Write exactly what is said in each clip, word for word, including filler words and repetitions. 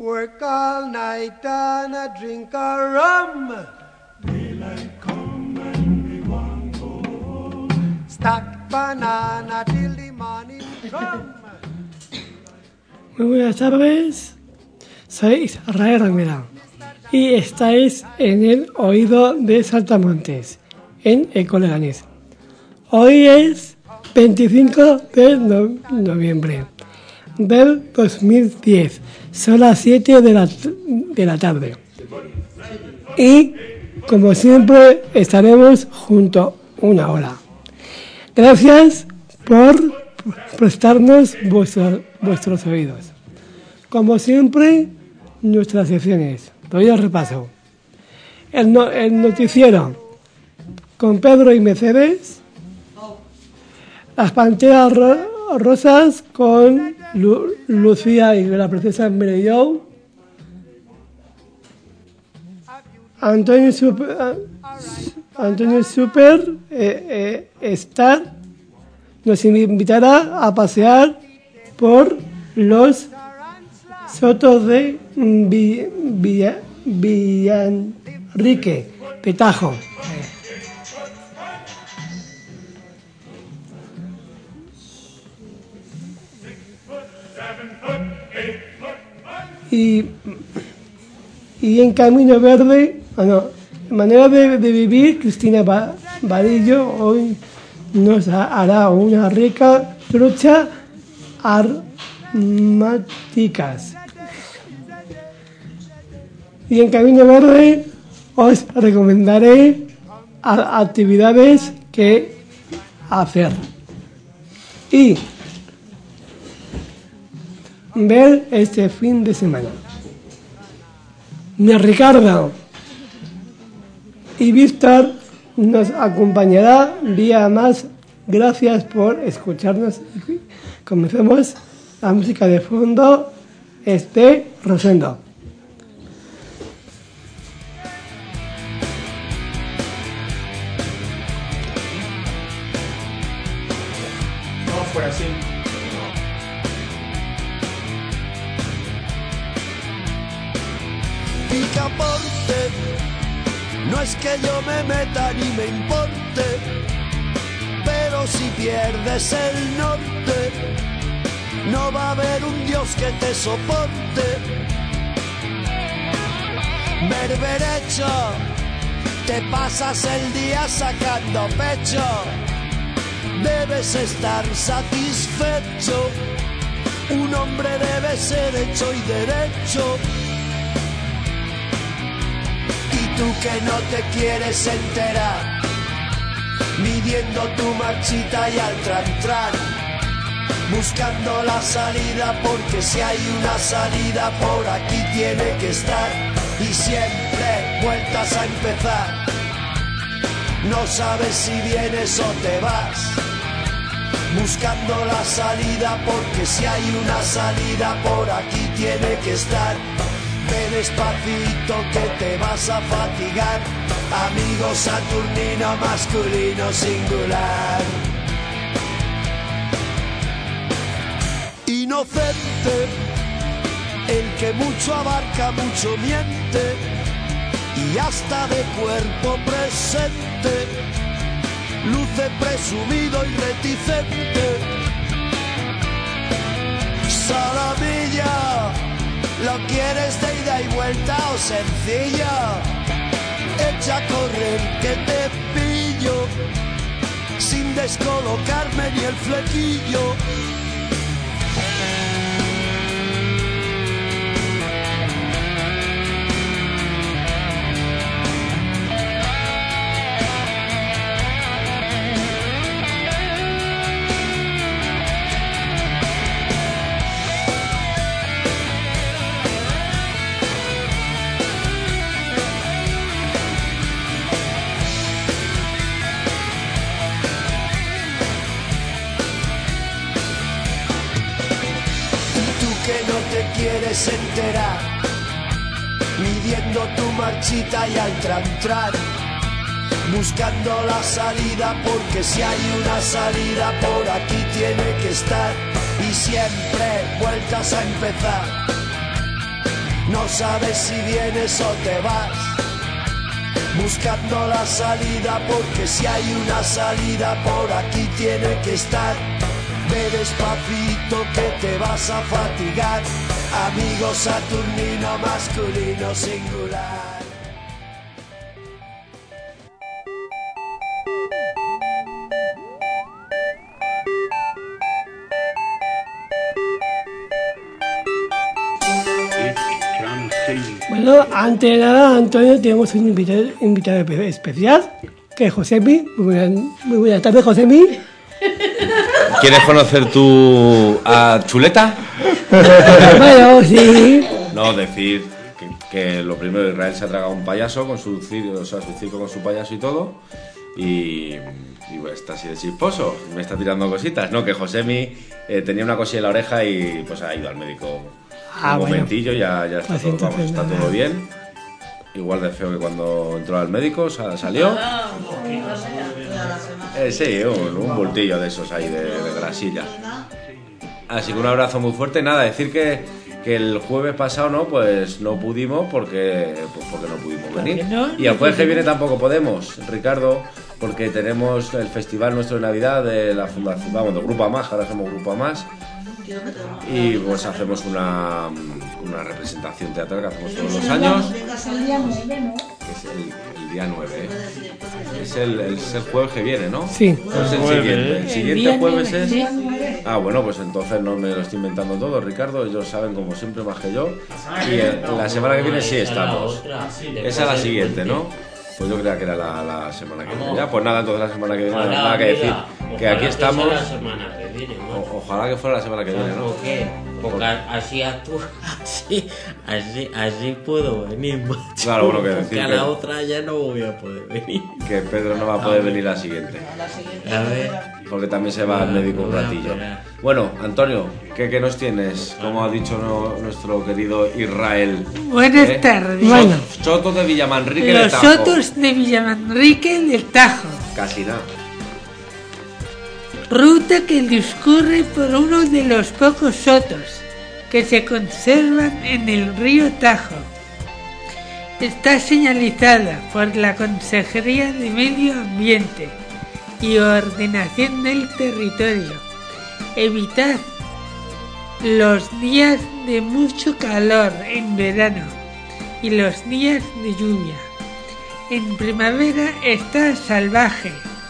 Work all night and a drink a rum. Daylight come and we want go home. Stack banana till the morning come. Muy buenas tardes, soy Israel Ramírez y estáis en el oído de Saltamontes, en Ecoleganés. Hoy es veinticinco de no- noviembre del dos mil diez, son las siete de la, de la tarde y como siempre estaremos junto una hora. Gracias por prestarnos vuestros, vuestros oídos. Como siempre, nuestras secciones. Doy el repaso. El, no, el noticiero con Pedro y Mercedes. Las panteras ro- rosas con Lu- Lucía y la princesa Mary Jo. Antonio Super, ah, Antonio Super eh, eh, Star nos invitará a pasear por los sotos de Vi- Villa- Villanrique, Petajo. Y, y en Camino Verde, bueno, manera de, de vivir, Cristina Ba- Vadillo hoy nos ha- hará una rica trucha aromáticas. Y en Camino Verde os recomendaré a- actividades que hacer y ver este fin de semana. Mi Ricardo y Víctor nos acompañará día más. Gracias por escucharnos. Comencemos. La música de fondo es de Rosendo. No fue así. Picaporte, no es que yo me meta ni me importe, pero si pierdes el norte, no va a haber un Dios que te soporte. Berberecho, te pasas el día sacando pecho, debes estar satisfecho, un hombre debe ser hecho y derecho. Y tú que no te quieres enterar, midiendo tu marchita y al tran tran, buscando la salida porque si hay una salida por aquí tiene que estar, y siempre vueltas a empezar, no sabes si vienes o te vas, buscando la salida porque si hay una salida por aquí tiene que estar. Ve despacito que te vas a fatigar, amigo saturnino masculino singular. Inocente, el que mucho abarca mucho miente, y hasta de cuerpo presente, luce presumido y reticente. Salamilla, ¿lo quieres de ida y vuelta o sencillo? Echa a correr que te pillo, sin descolocarme ni el flequillo. Quieres enterar, midiendo tu marchita y al tran tran, buscando la salida porque si hay una salida por aquí tiene que estar, y siempre vueltas a empezar, No sabes si vienes o te vas, buscando la salida, porque si hay una salida por aquí tiene que estar. Ve despacito que te vas a fatigar, amigo saturnino masculino singular. Bueno, antes de nada, Antonio, tenemos un invitado, invitado especial, que es Josemi. Muy buenas, muy buenas tardes, Josemi. ¿Quieres conocer tu a Chuleta? Bueno, sí. No, decir que, que lo primero, Israel se ha tragado un payaso con su circo, o sea, su circo con su payaso y todo. Y, y bueno, está así de chisposo, me está tirando cositas. No, que Josemi eh, tenía una cosilla en la oreja y pues ha ido al médico Ah, un bueno. momentillo, ya, ya está, Pues todo, vamos, está entonces todo nada. bien. Igual de feo que cuando entró al médico, sa- salió. Eh, sí, un, un bultillo de esos ahí, de, de grasilla. Así que un abrazo muy fuerte. Nada, decir que, que el jueves pasado no, pues no pudimos porque, pues porque no pudimos venir. Y el jueves que viene tampoco podemos, Ricardo, porque tenemos el festival nuestro de Navidad de la Fundación, vamos, de Grupo Más, ahora somos Grupo Más. Y pues hacemos una, una representación teatral que hacemos todos los años. Que es el, el día nueve, ¿eh? Es el, el, es el jueves que viene, ¿no? Sí. No es el siguiente. El siguiente jueves es... Ah, bueno, pues entonces no me lo estoy inventando todo, Ricardo. Ellos saben como siempre más que yo. Y el- la semana que viene sí estamos. Esa es la siguiente, ¿no? Pues yo creía que era la, la semana que viene. Ya, pues nada, entonces la semana que viene nada que decir. Que aquí estamos... La semana que viene, ¿no? O- ojalá que fuera la semana que viene, ¿no? ¿Por qué? Porque así actúo, así, así, así puedo venir, macho. Claro, bueno, que decir Porque a que- la otra ya no voy a poder venir. Que Pedro no va a poder venir la siguiente. A ver. Porque también se va al médico un ratillo. Bueno, Antonio, ¿qué, qué nos tienes? Como ha dicho no- nuestro querido Israel. Buenas ¿Eh? tardes. Bueno. Soto de Villamanrique de Los Tajo. Sotos de Villamanrique del Tajo. Casi nada. Ruta que discurre por uno de los pocos sotos que se conservan en el río Tajo. Está señalizada por la Consejería de Medio Ambiente y Ordenación del Territorio. Evitad los días de mucho calor en verano y los días de lluvia. En primavera está salvaje,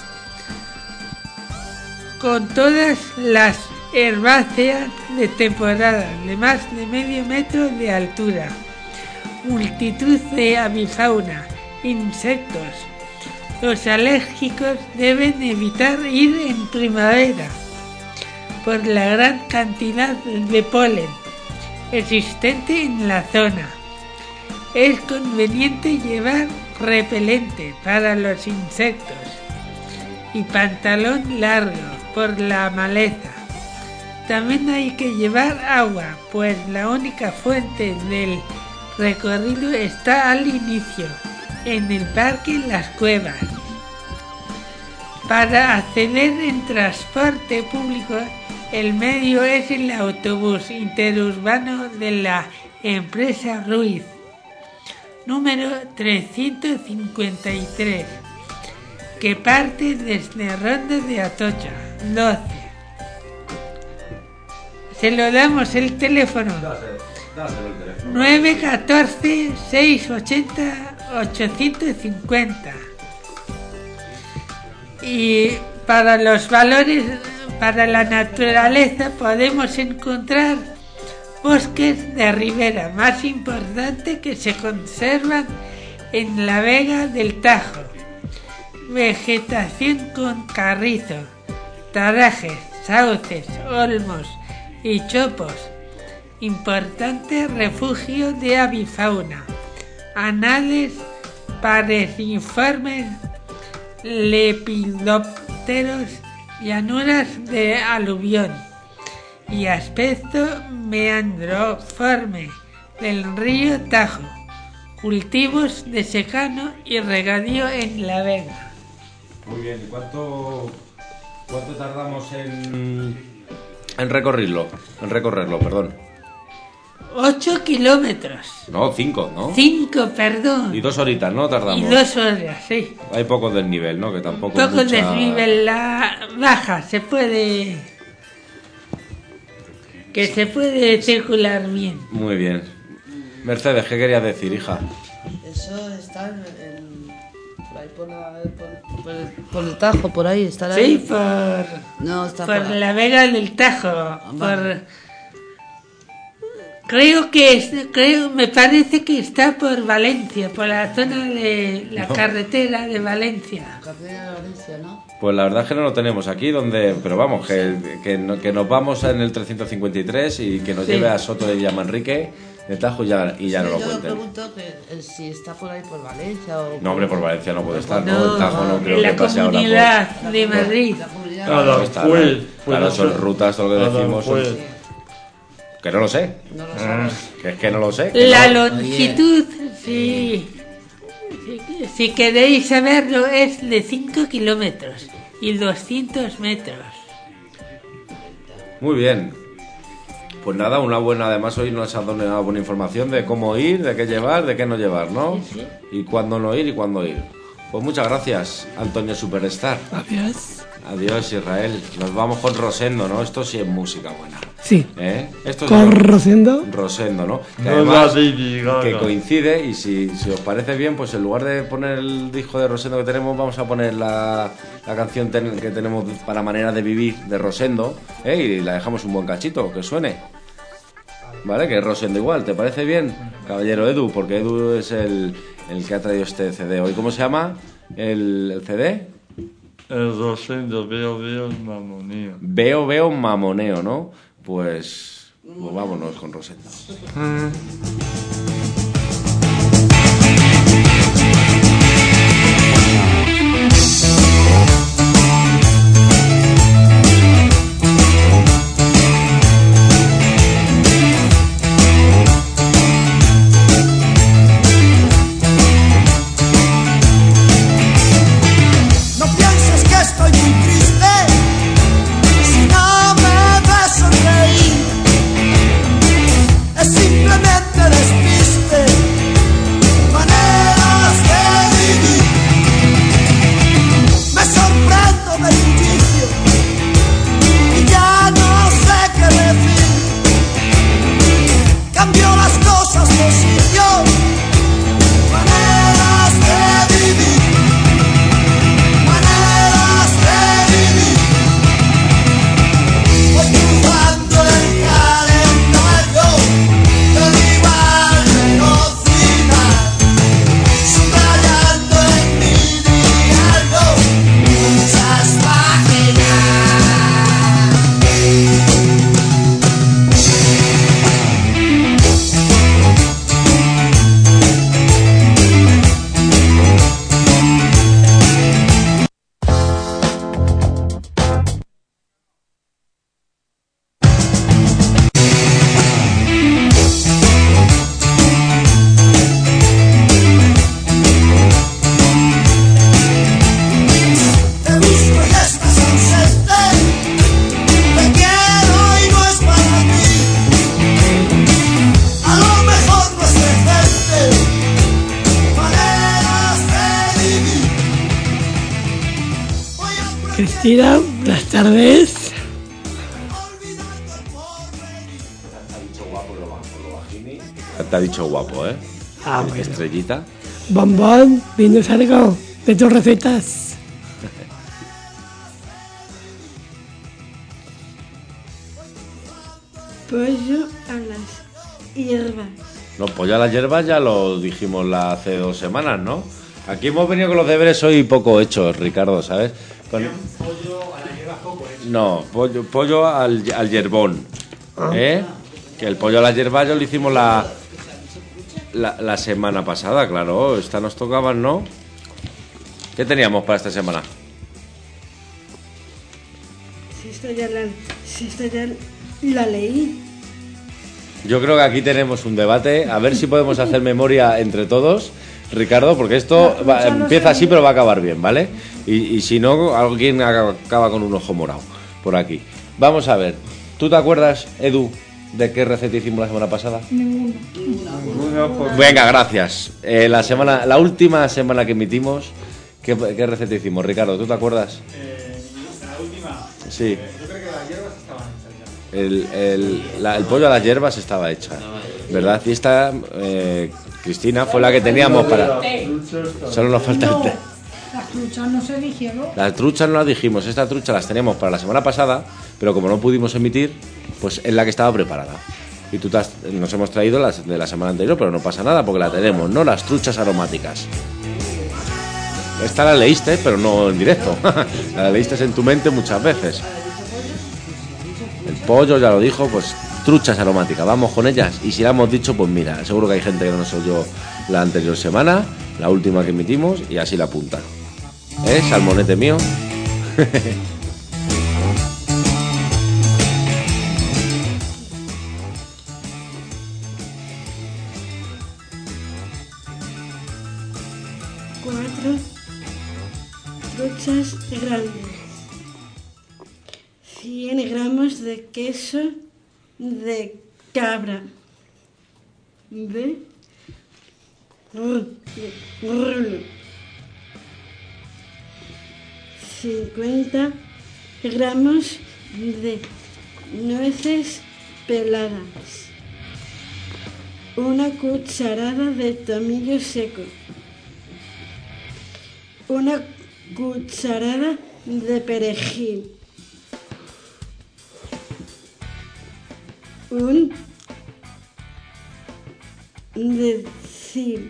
con todas las herbáceas de temporada de más de medio metro de altura, multitud de avifauna, insectos. Los alérgicos deben evitar ir en primavera por la gran cantidad de polen existente en la zona. Es conveniente llevar repelente para los insectos y pantalón largo por la maleza. También hay que llevar agua, pues la única fuente del recorrido está al inicio, en el parque Las Cuevas. Para acceder en transporte público, el medio es el autobús interurbano de la empresa Ruiz, número trescientos cincuenta y tres, que parte desde Ronda de Atocha, doce. Se lo damos el teléfono nueve uno cuatro, seis ocho cero, ocho cinco cero. Y para los valores, para la naturaleza, podemos encontrar bosques de ribera más importantes que se conservan en la Vega del Tajo. Vegetación con carrizo, tarajes, sauces, olmos y chopos. Importante refugio de avifauna. Anales, pareciformes, lepidópteros, llanuras de aluvión y aspecto meandroforme del río Tajo. Cultivos de secano y regadío en la Vega. Muy bien, ¿y cuánto, cuánto tardamos en, en recorrerlo? En recorrerlo, perdón. ocho kilómetros. No, cinco, ¿no? cinco, perdón. Y dos horitas, ¿no? Tardamos. Y dos horas, sí. Hay poco desnivel, ¿no? Que tampoco Poco mucha... desnivel, la baja, se puede... Que se puede circular bien. Muy bien. Mercedes, ¿qué querías decir, hija? Eso está en, en- por ahí por, la, por, por, por el Tajo, por ahí, está Sí, ahí. por... No, está por por ahí. la Vega del Tajo, vale. por... Creo que es, creo, me parece que está por Valencia, por la zona de la No. carretera de Valencia. Cartera de Valencia, ¿no? Pues la verdad es que no lo tenemos aquí, donde, pero vamos, que, que, no- que nos vamos en el trescientos cincuenta y tres y que nos Sí. lleve a Soto de Villamanrique, de Tajo y ya, y ya Sí, no lo yo cuenten. pregunto que, eh, si está por ahí por Valencia o... No, hombre, por Valencia no puede estar, ¿no? No, El Tajo no creo en la que pase ahora por... comunidad de Madrid. La comunidad. Claro, está, Aranjuez, claro, puede son ser. rutas, todo lo que decimos. son- Aranjuez. Que no lo sé, No lo sabes. que es que no lo sé. que La no. longitud, sí, si, si queréis saberlo, es de cinco kilómetros y doscientos metros. Muy bien. Pues nada, una buena, además hoy nos ha dado una buena información de cómo ir, de qué llevar, de qué no llevar, ¿no? Sí, Y cuándo no ir y cuándo ir. Pues muchas gracias, Antonio Superstar. Adiós. Adiós, Israel. Nos vamos con Rosendo, ¿no? Esto sí es música buena. Sí. ¿Eh? Esto Con sí es- Rosendo. Rosendo, ¿no? Que No además, la Lady Gaga. que coincide, y si, si os parece bien, pues en lugar de poner el disco de Rosendo que tenemos, vamos a poner la, la canción ten- que tenemos para Manera de Vivir de Rosendo, ¿eh? Y la dejamos un buen cachito, que suene. ¿Vale? Que es Rosendo igual, ¿te parece bien? Caballero Edu, porque Edu es el, el que ha traído este C D hoy. ¿Cómo se llama el, el C D? El Rosendo, veo, veo, mamoneo. Veo, veo, mamoneo, ¿no? Pues, pues vámonos con Rosendo. No pienses que estoy muy triste si no me ves sonreír. Es simplemente despiste, maneras de vivir. Me sorprendo del juicio y ya no sé qué decir. Cambio las cosas de sitio, maneras de vivir. Maneras de vivir. Voy cruzando el calendario del igual velocidad, subrayando en mi diario muchas páginas. Te busco y estás ausente. Te quiero y no es para mí. A lo mejor no es decente. Maneras de vivir. Voy a Cristina, buenas tardes. Te ha dicho guapo, ¿eh? Ah, bueno. Estrellita. Bombón, ¿vienes algo de tus recetas? Pollo a las hierbas. No, pues ya las hierbas ya lo dijimos la hace dos semanas, ¿no? Aquí hemos venido con los deberes hoy poco hechos, Ricardo, ¿sabes? Con... Pollo a la hierba poco hecho. No, pollo, pollo al, al hierbón. ¿Eh? Que el pollo a las hierbas ya lo hicimos la, la, la semana pasada, claro. Esta nos tocaban, ¿no? ¿Qué teníamos para esta semana? Si esta ya la, si esta ya la leí. Yo creo que aquí tenemos un debate. A ver si podemos hacer memoria entre todos, Ricardo, porque esto No, va- ya no empieza sé. así, pero va a acabar bien, ¿vale? Y, y si no, alguien acaba acaba con un ojo morado por aquí. Vamos a ver. ¿Tú te acuerdas, Edu, de qué receta hicimos la semana pasada? Ninguno. Venga, gracias. Eh, la semana, la última semana que emitimos, ¿qué, qué receta hicimos? Ricardo, ¿tú te acuerdas? Eh, la última. Sí. Eh, yo creo que las hierbas estaban hechas ya. El, el, la- el pollo a las hierbas estaba hecha, ¿verdad? Y esta, eh, Cristina, fue la que teníamos para... Solo nos falta el té. Las truchas no se dijeron. Las truchas no las dijimos, esta trucha las teníamos para la semana pasada, pero como no pudimos emitir, pues es la que estaba preparada. Y tú te has- nos hemos traído las de la semana anterior, pero no pasa nada porque la tenemos, ¿no? Las truchas aromáticas. Esta la leíste, pero no en directo. La leíste en tu mente muchas veces. El pollo ya lo dijo, pues truchas aromáticas, vamos con ellas. Y si la hemos dicho, pues mira, seguro que hay gente que no nos oyó la anterior semana, la última que emitimos, y así la apunta. ¿Eh? Salmonete mío. Cuatro truchas grandes. Cien gramos de queso de cabra. De ru- rulo. cincuenta gramos de nueces peladas. Una cucharada de tomillo seco. Una cucharada de perejil. Un decil.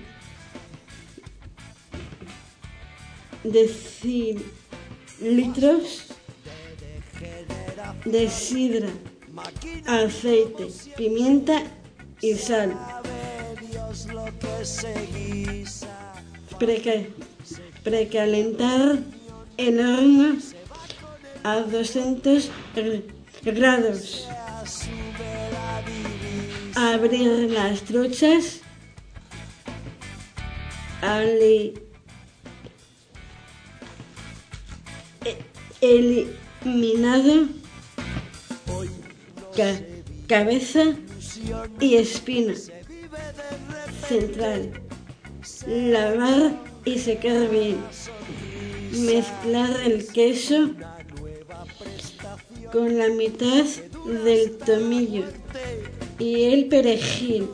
Decil litros de sidra, aceite, pimienta y sal. Preca- precalentar el horno a doscientos grados. Abrir las truchas. Ali- e- eliminado ca- cabeza y espina central. Lavar y secar bien. Mezclar el queso con la mitad del tomillo y el perejil.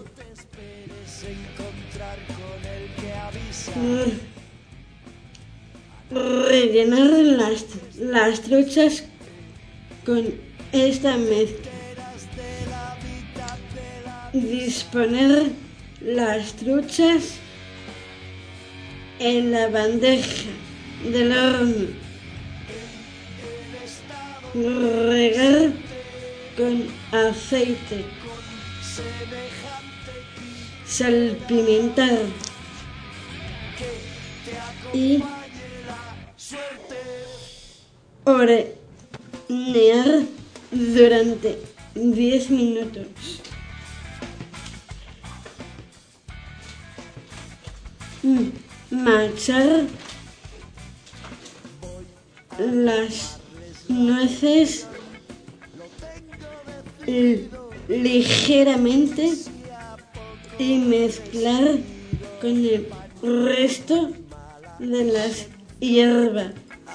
Rellenar las, las truchas con esta mezcla. Disponer las truchas en la bandeja del horno. Regar con aceite. Salpimentar. Y hornear durante diez minutos. Mm, Machar las nueces li- ligeramente y mezclar con el resto de las hierbas.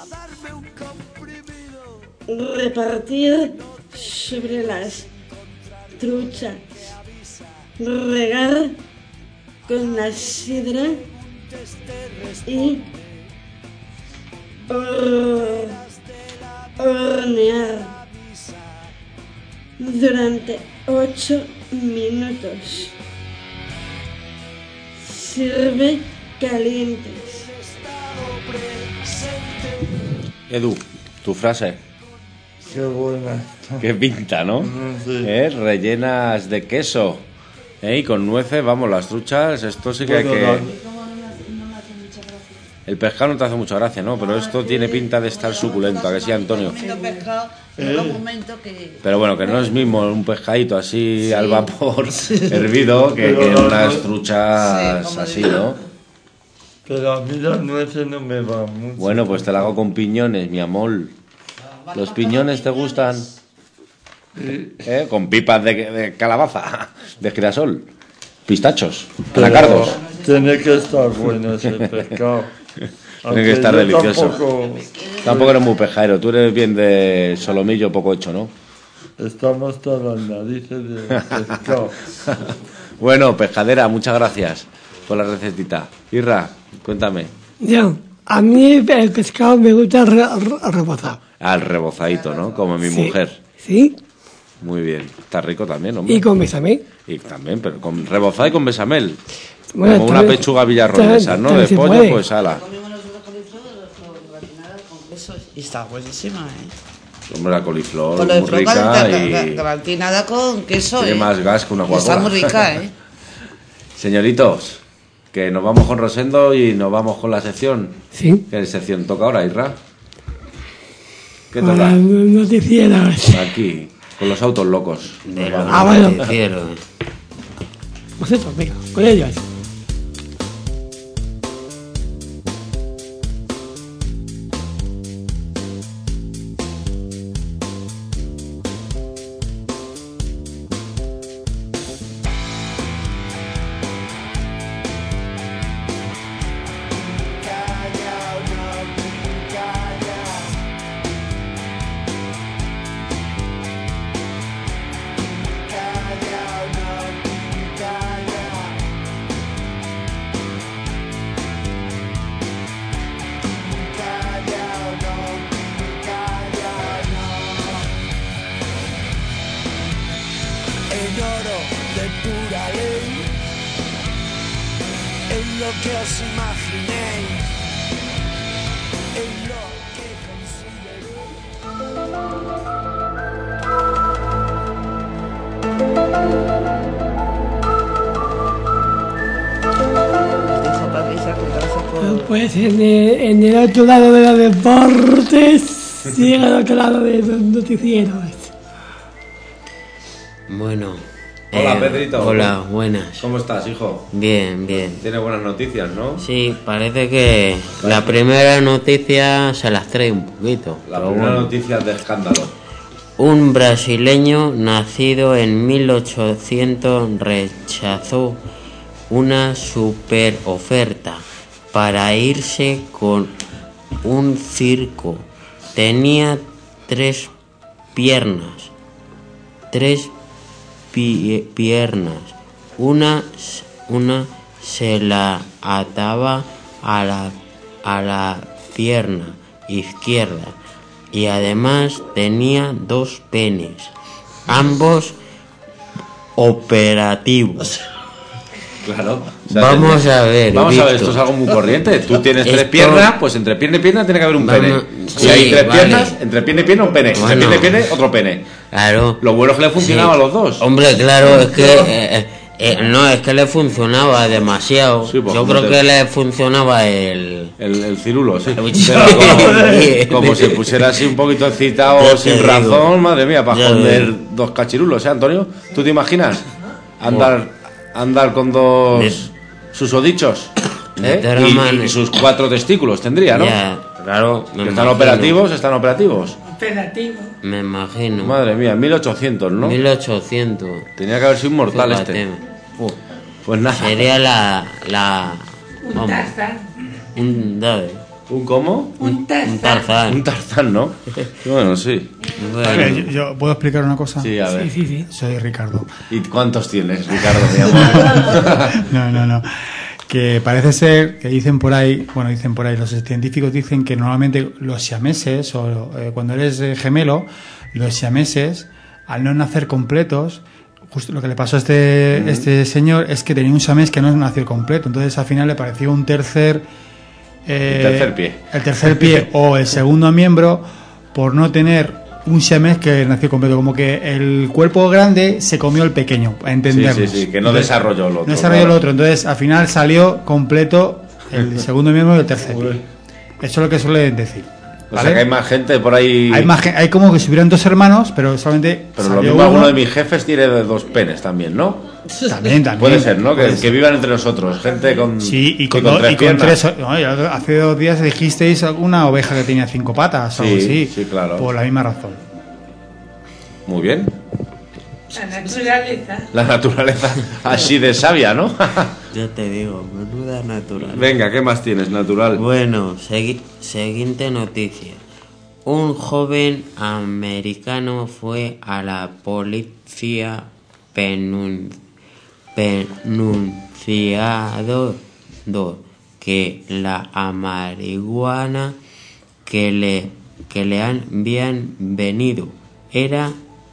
Repartir sobre las truchas. Regar con la sidra y hor- hornear durante ocho minutos. Sirve calientes. Edu, tu frase. Qué buena. Qué pinta, ¿no? Sí. ¿Eh? Rellenas de queso. ¿Eh? Y con nueces, vamos, las truchas, esto sí que hay Bueno, que... no. El pescado no te hace mucha gracia, ¿no? Pero esto tiene pinta de estar suculento, ¿a que sí, Antonio? Comiendo pescado en Eh. un momento que... Pero bueno, que no es mismo un pescadito así al vapor, hervido, que, que Pero- unas truchas Sí, como así, digo. ¿no? Pero a mí las nueces no me van mucho. Bueno, pues te la hago con piñones, mi amor. ¿Los piñones te gustan? ¿Eh? Con pipas de, de calabaza, de girasol, pistachos, anacardos. Tiene que estar bueno ese pescado. Tiene que estar delicioso. Tampoco, tampoco eres muy pejero, tú eres bien de solomillo poco hecho, ¿no? Estamos todas las narices de pescado. Bueno, pescadera, muchas gracias por la recetita. Irra, cuéntame. Yo, a mí el pescado me gusta re, re, rebozado. Al rebozadito, ¿no? Como mi Sí. mujer. Sí. Muy bien. Está rico también, hombre. Y con bechamel. Y también, pero con rebozado y con bechamel. Bueno, Como una también- pechuga villarronesa, ¿no? también De se pollo, puede. pues ala. Eso, y está buenísima, ¿eh? Hombre, la coliflor, Con lo de muy flor rica gra- gra- gra- y gratinada con queso, tiene ¿eh? más gas que una Está Coca-Cola. muy rica, ¿eh? Señoritos, que nos vamos con Rosendo y nos vamos con la sección. Sí. ¿Qué sección toca ahora, Irra? ¿Qué Con toca? las noticieros. Aquí, con los autos locos. De Nos los vamos. Ah, bueno. noticieros. Vosotros, venga, con ellos. En oro de pura ley, en lo que os imaginéis, en lo que Pues en el, en el otro lado de los deportes y en el otro lado de los noticieros. Bueno. Hola, eh, Pedrito. Hola, buenas. ¿Cómo estás, hijo? Bien, bien. Tiene buenas noticias, ¿no? Sí, parece que la primera noticia se las trae un poquito. La pero primera bueno. noticia de escándalo. Un brasileño nacido en mil ochocientos rechazó una super oferta para irse con un circo. Tenía tres piernas, tres pi- piernas. Una, s- una se la ataba a la, a la pierna izquierda y además tenía dos penes, ambos operativos. Claro. Vamos tenía- a ver, Vamos a ver, Víctor. esto es algo muy corriente. Tú tienes tres Esto- piernas, pues entre pierna y pierna tiene que haber un Vamos- pene. sí, Si hay tres vale. piernas, entre pierna y pierna un pene. Entre Bueno. pierna y pierna otro pene. Claro. Lo bueno es que le funcionaba Sí. a los dos. Hombre, claro, es que eh, eh, no, es que le funcionaba demasiado. Sí, pues, Yo como creo te- que le funcionaba el El, el cirulo, sí. El- Pero como, como se pusiera así un poquito excitado Ya te sin digo. razón, madre mía, para Ya esconder ves. dos cachirulos, ¿eh, Antonio? ¿Tú te imaginas? Andar, andar con dos susodichos, De ¿eh? todas Y- maneras. y, sus cuatro testículos tendría, ¿no? Ya, claro. me Que están imagino. operativos, están operativos. Operativo. Me imagino. Madre mía, mil ochocientos, ¿no? mil ochocientos. Tenía que haber sido un mortal Fíjate. este. Pues nada. Sería la. la Un vamos, Tarzán. un, ¿sabes? ¿Un cómo? Un Un Tarzán. Tarzán. Un Tarzán, ¿no? Bueno, sí. Bueno. A ver, yo, yo- ¿puedo explicar una cosa? Sí, a ver. Sí, sí, sí. Soy Ricardo. ¿Y cuántos tienes, Ricardo, mi amor? No, no, no. Que parece ser que dicen por ahí, bueno, dicen por ahí, los científicos dicen que normalmente los siameses, o eh, cuando eres eh, gemelo, los siameses, al no nacer completos, justo lo que le pasó a este, Mm. este señor es que tenía un siamés que no nació completo. Entonces al final le pareció un tercer. eh, El tercer pie. El tercer pie o el segundo miembro por no tener un siamés que nació completo. Como que el cuerpo grande se comió el pequeño, a entendernos. Sí, sí, sí, que no Entonces, desarrolló el otro. no desarrolló claro. el otro. Entonces al final salió completo el segundo miembro y el tercer pie. Eso es lo que suelen decir. O ¿vale? sea que hay más gente por ahí. Hay, más gen- hay como que si hubieran dos hermanos, pero solamente. Pero lo salió mismo alguno uno. de mis jefes tiene de dos penes también, ¿no? También, también. Puede ser, ¿no? Que, Puede que ser. vivan entre nosotros. Gente con. Sí, y con, con do- tres y con piernas. tres. No, ya hace dos días dijisteis una oveja que tenía cinco patas o algo Sí, así. sí, claro. Por la misma razón. Muy bien. La naturaleza. La naturaleza así de sabia, ¿no? Ya te digo, menuda naturaleza. Venga, ¿qué más tienes, natural? Bueno, segui- siguiente noticia. Un joven americano fue a la policía penun- penunciado que la marihuana que le, que le habían venido era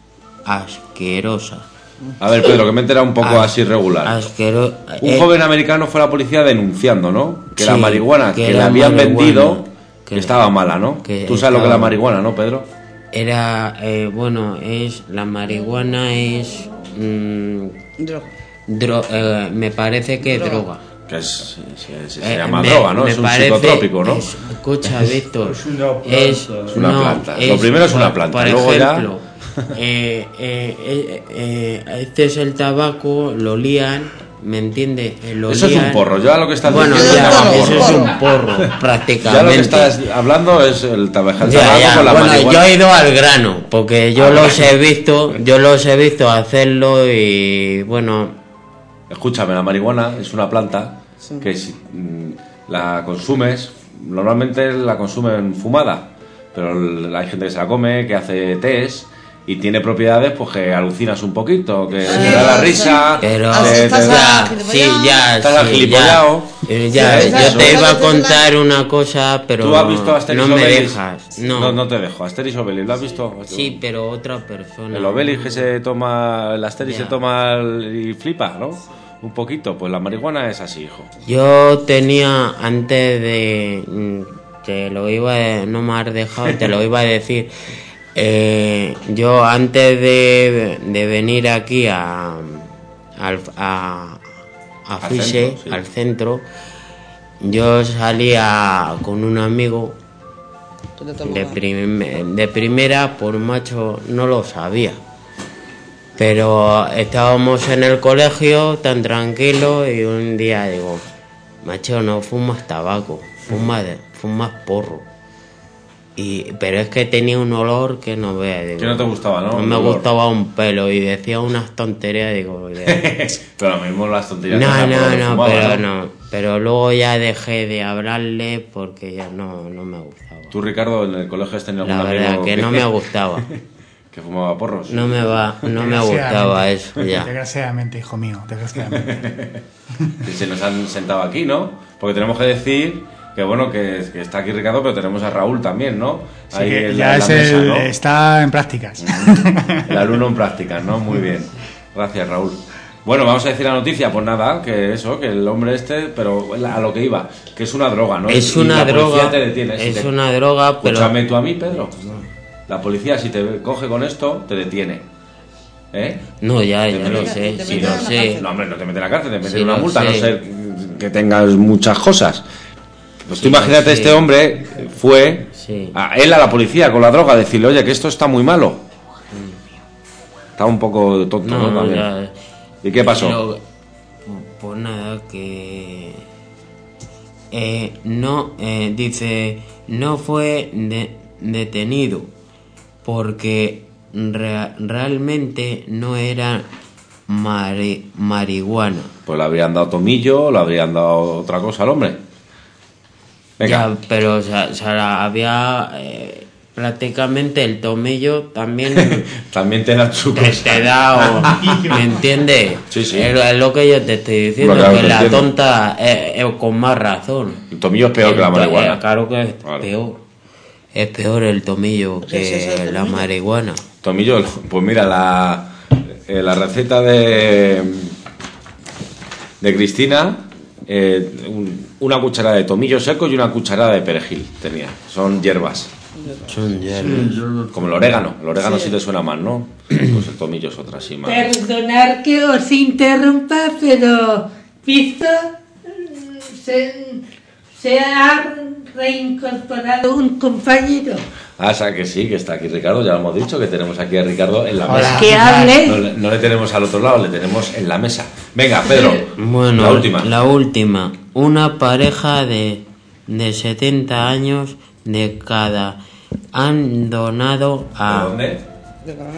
asquerosa. A ver, Pedro, que me he enterado un poco As- así regular. Asquero- Un eh, joven americano fue a la policía denunciando, ¿no? Que la Sí, marihuana que que, le la habían marihuana vendido que- estaba mala, ¿no? que Tú sabes lo que es la estaba- marihuana, ¿no, Pedro? Era, eh, bueno, es la marihuana es mm, Droga. dro- eh, me parece que es Droga. droga. Que es, se, se- se Eh, llama me- droga, ¿no? me Es un parece- psicotrópico, ¿no? es- escucha, Víctor. Es una planta. Es, Es una no, planta. es- Lo primero es una por- planta, Por luego ya- ejemplo, eh, eh, eh, eh, este es el tabaco, lo lían, ¿me entiendes? Eh, lo Eso es lían- un porro. Yo a lo que estás Bueno, diciendo ya, se llama eso porro. es un porro, prácticamente. Ya lo que estás hablando es el tabaco, el Ya, tabaco ya. con la Bueno, marihuana. yo he ido al grano, porque yo Ah, los bueno. he visto, yo los he visto hacerlo y bueno, Escúchame, la marihuana es una planta que si mm, la consumes, normalmente la consumen fumada, pero l- hay gente que se la come, que hace test y tiene propiedades pues que alucinas un poquito, que te da la risa, pero Ah, te- sí, te estás da- a- ya, sí, ya, estás sí, agilipollado. ya, Eh, ya, Sí, yo eso. te iba a contar una cosa, pero ¿Tú has visto Asterix no me Obelix? dejas, no. no, no, te dejo. Asterix Obelix, ¿lo has visto? sí, pero otra persona. El Obelix que se toma, el Asterix Ya. se toma el- y flipa, ¿no? Un poquito, pues la marihuana es así, hijo. Yo tenía antes de mm, te lo iba a, no me has dejado, te lo iba a decir. Eh, yo antes de, de venir aquí a al a, a Al Fiche, centro, sí. al centro, yo salía con un amigo Tú te tomas de, una. prim- de primera, por macho, no lo sabía. Pero estábamos en el colegio tan tranquilos y un día digo, macho, no fumas tabaco, fumas, fumas porro. Y, pero es que tenía un olor que no veas. digo, Que no te gustaba, ¿no? No El me olor. gustaba un pelo y decía unas tonterías, digo... de- Pero lo mismo las tonterías. no, esas por lo no, que no, fumabas, pero no. Pero luego ya dejé de hablarle porque ya no, no me gustaba. ¿Tú, Ricardo, en el colegio has tenido algún La verdad amigo que no me gustaba. que fumaba porros? No me va, no me gustaba eso ya. Desgraciadamente, hijo mío, desgraciadamente. Que se nos han sentado aquí, ¿no? Porque tenemos que decir que bueno, que, que está aquí Ricardo, pero tenemos a Raúl también, ¿no? Sí, Ahí que en ya la, en es la mesa, el- ¿no? está en prácticas. El alumno en prácticas, ¿no? Muy bien. Gracias, Raúl. Bueno, vamos a decir la noticia, pues nada, que eso, que el hombre este, pero a lo que iba, que es una droga, ¿no? Es Y una la policía droga, te detiene, si es te- una droga, pero... Escúchame tú a mí, Pedro. La policía, si te coge con esto, te detiene. ¿Eh? No, ya, Te ya mete- lo sé, te sí meten lo en la sé. cárcel. No, hombre, no te meten en la cárcel, te meten Sí, una lo multa, a no sé. ser que tengas muchas cosas. Pues tú Sí, lo imagínate, sé. este hombre fue Sí. a él a la policía con la droga a decirle, oye, que esto está muy malo. Está un poco tonto, ¿no? No, También. ya... ¿Y qué pasó? Lo- pues nada, que... Eh, no, eh, dice, no fue de- detenido porque re- realmente no era mari- marihuana. Pues le habrían dado tomillo, le habrían dado otra cosa al hombre. Venga. Ya, pero o sea, o sea, había eh, prácticamente el tomillo también También te da su te, cosa. te da, o- ¿me entiendes? Sí, sí. Es, es lo que yo te estoy diciendo, Claro, que te la entiendo. tonta es, es con más razón. El tomillo es peor que la El to- marihuana. eh, Claro que es Vale. peor. Es peor el tomillo ¿Qué es eso que del la tomillo? marihuana. Tomillo, pues mira, la, eh, la receta de, de Cristina, eh, un- una cucharada de tomillo seco y una cucharada de perejil tenía. Son hierbas, Son hierbas. como el orégano. El orégano sí, Sí. te suena mal, ¿no? Pues el tomillo es otra así más. Perdonar que os interrumpa, pero visto se, se ha reincorporado un compañero. Ah, o sea que sí, que está aquí Ricardo, ya lo hemos dicho, que tenemos aquí a Ricardo en la Hola. mesa. Que hable. No, le- no le tenemos al otro lado, le tenemos en la mesa. Venga, Pedro, Bueno, la última. la última. Una pareja de, de setenta años de cada han donado ¿De a, dónde? De Granada.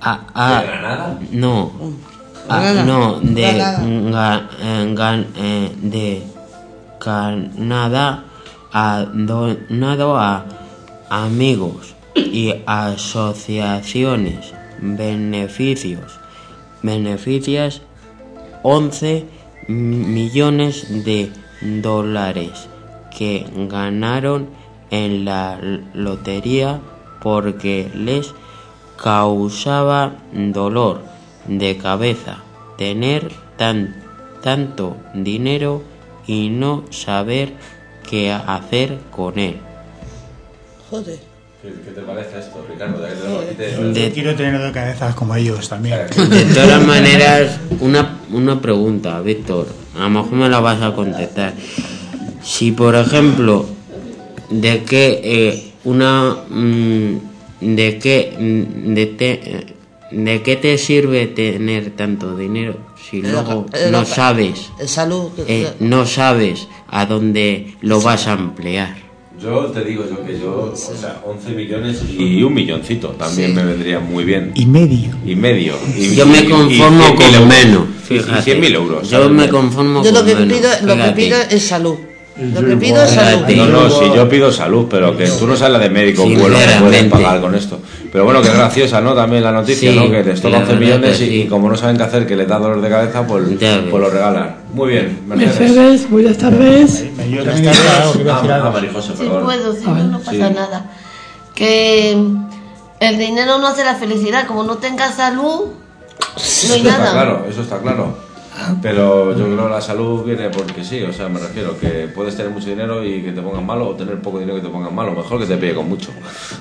a, a- ¿De Granada? No. A- Granada. no, de, Granada. ga- eh, gan- eh, de Canadá ha donado a amigos y asociaciones beneficios beneficias once millones de dólares que ganaron en la lotería porque les causaba dolor de cabeza tener tan, tanto dinero y no saber qué hacer con él. Joder. ¿Qué, qué te parece esto, Ricardo? De, de, Yo De- quiero tener dos cabezas como ellos también. De todas maneras, una, una pregunta, Víctor. A lo mejor me la vas a contestar. Si, por ejemplo, de qué eh, una mm, de qué mm, de, te- de qué te sirve tener tanto dinero si luego Eh, no eh, sabes eh, salud. eh, no sabes a dónde lo vas a emplear? Yo te digo yo que yo, o sea, once millones y un milloncito también Sí. me vendría muy bien. Y medio. Y medio. Y, Yo me y- y conformo cien mil con euros. menos, Y fíjate. cien mil euros. Yo ¿sabes? me conformo Yo lo con que menos. pido, lo que fíjate. pido es salud. Lo que Yo pido es igual. salud. Fíjate. No, no, si yo pido salud, pero que tú no sabes la de médico bueno que puedes Sinceramente. pagar con esto. Pero bueno, que es graciosa, ¿no? También la noticia, Sí, ¿no? Que les toca la once verdad millones que y, sí. y como no saben qué hacer, que les da dolor de cabeza, pues, Ya ves. pues lo regalan. Muy bien, Mercedes. Mercedes, buenas tardes. Yo también quiero algo, quiero decir Ah, ah, algo. Marijose, Sí perdón. puedo, si A no, ver. no pasa Sí. nada. Que el dinero no hace la felicidad. Como no tengas salud, no hay Eso está nada. claro, eso está claro. Pero yo creo que la salud viene porque sí, o sea, me refiero que puedes tener mucho dinero y que te pongan malo, o tener poco dinero y que te pongan malo. Mejor que te pille con mucho.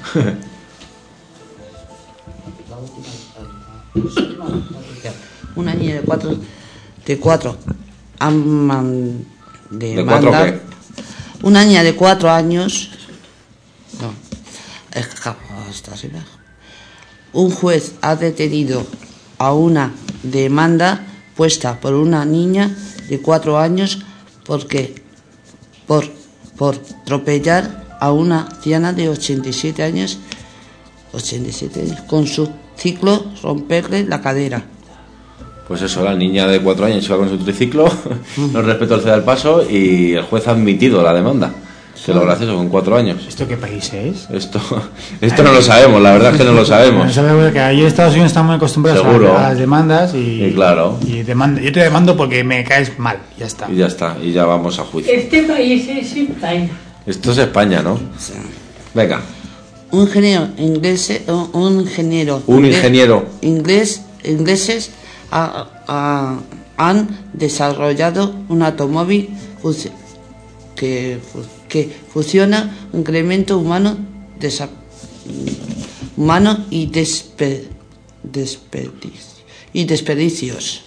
Una niña de cuatro, de cuatro, aman- ¿De demanda- cuatro qué? Una niña de cuatro años, no, es que hasta arriba. Un juez ha detenido a una demanda puesta por una niña de cuatro años porque por por atropellar a una anciana de ochenta y siete años, ochenta y siete años, con su ciclo romperle la cadera. Pues eso, la niña de cuatro años iba con su triciclo, no respetó el ceda del paso y el juez ha admitido la demanda. Que lo gracioso, con cuatro años. ¿Esto qué país es? Esto, esto no lo sabemos, la verdad es que no lo No sabemos. sabemos que allí en Estados Unidos están muy acostumbrados Seguro. a, a las demandas y, Y claro. y demanda, yo te demando porque me caes mal, ya está. Y ya está, y ya vamos a juicio. Este país es España. Esto es España, ¿no? Venga, Un ingeniero inglés, un, un ingeniero Un inglés- ingeniero. inglés, ingleses ha- ha- han desarrollado un automóvil funci- que, fu- que funciona un incremento humano, desa- humano y, despe- desperdici- y desperdicios.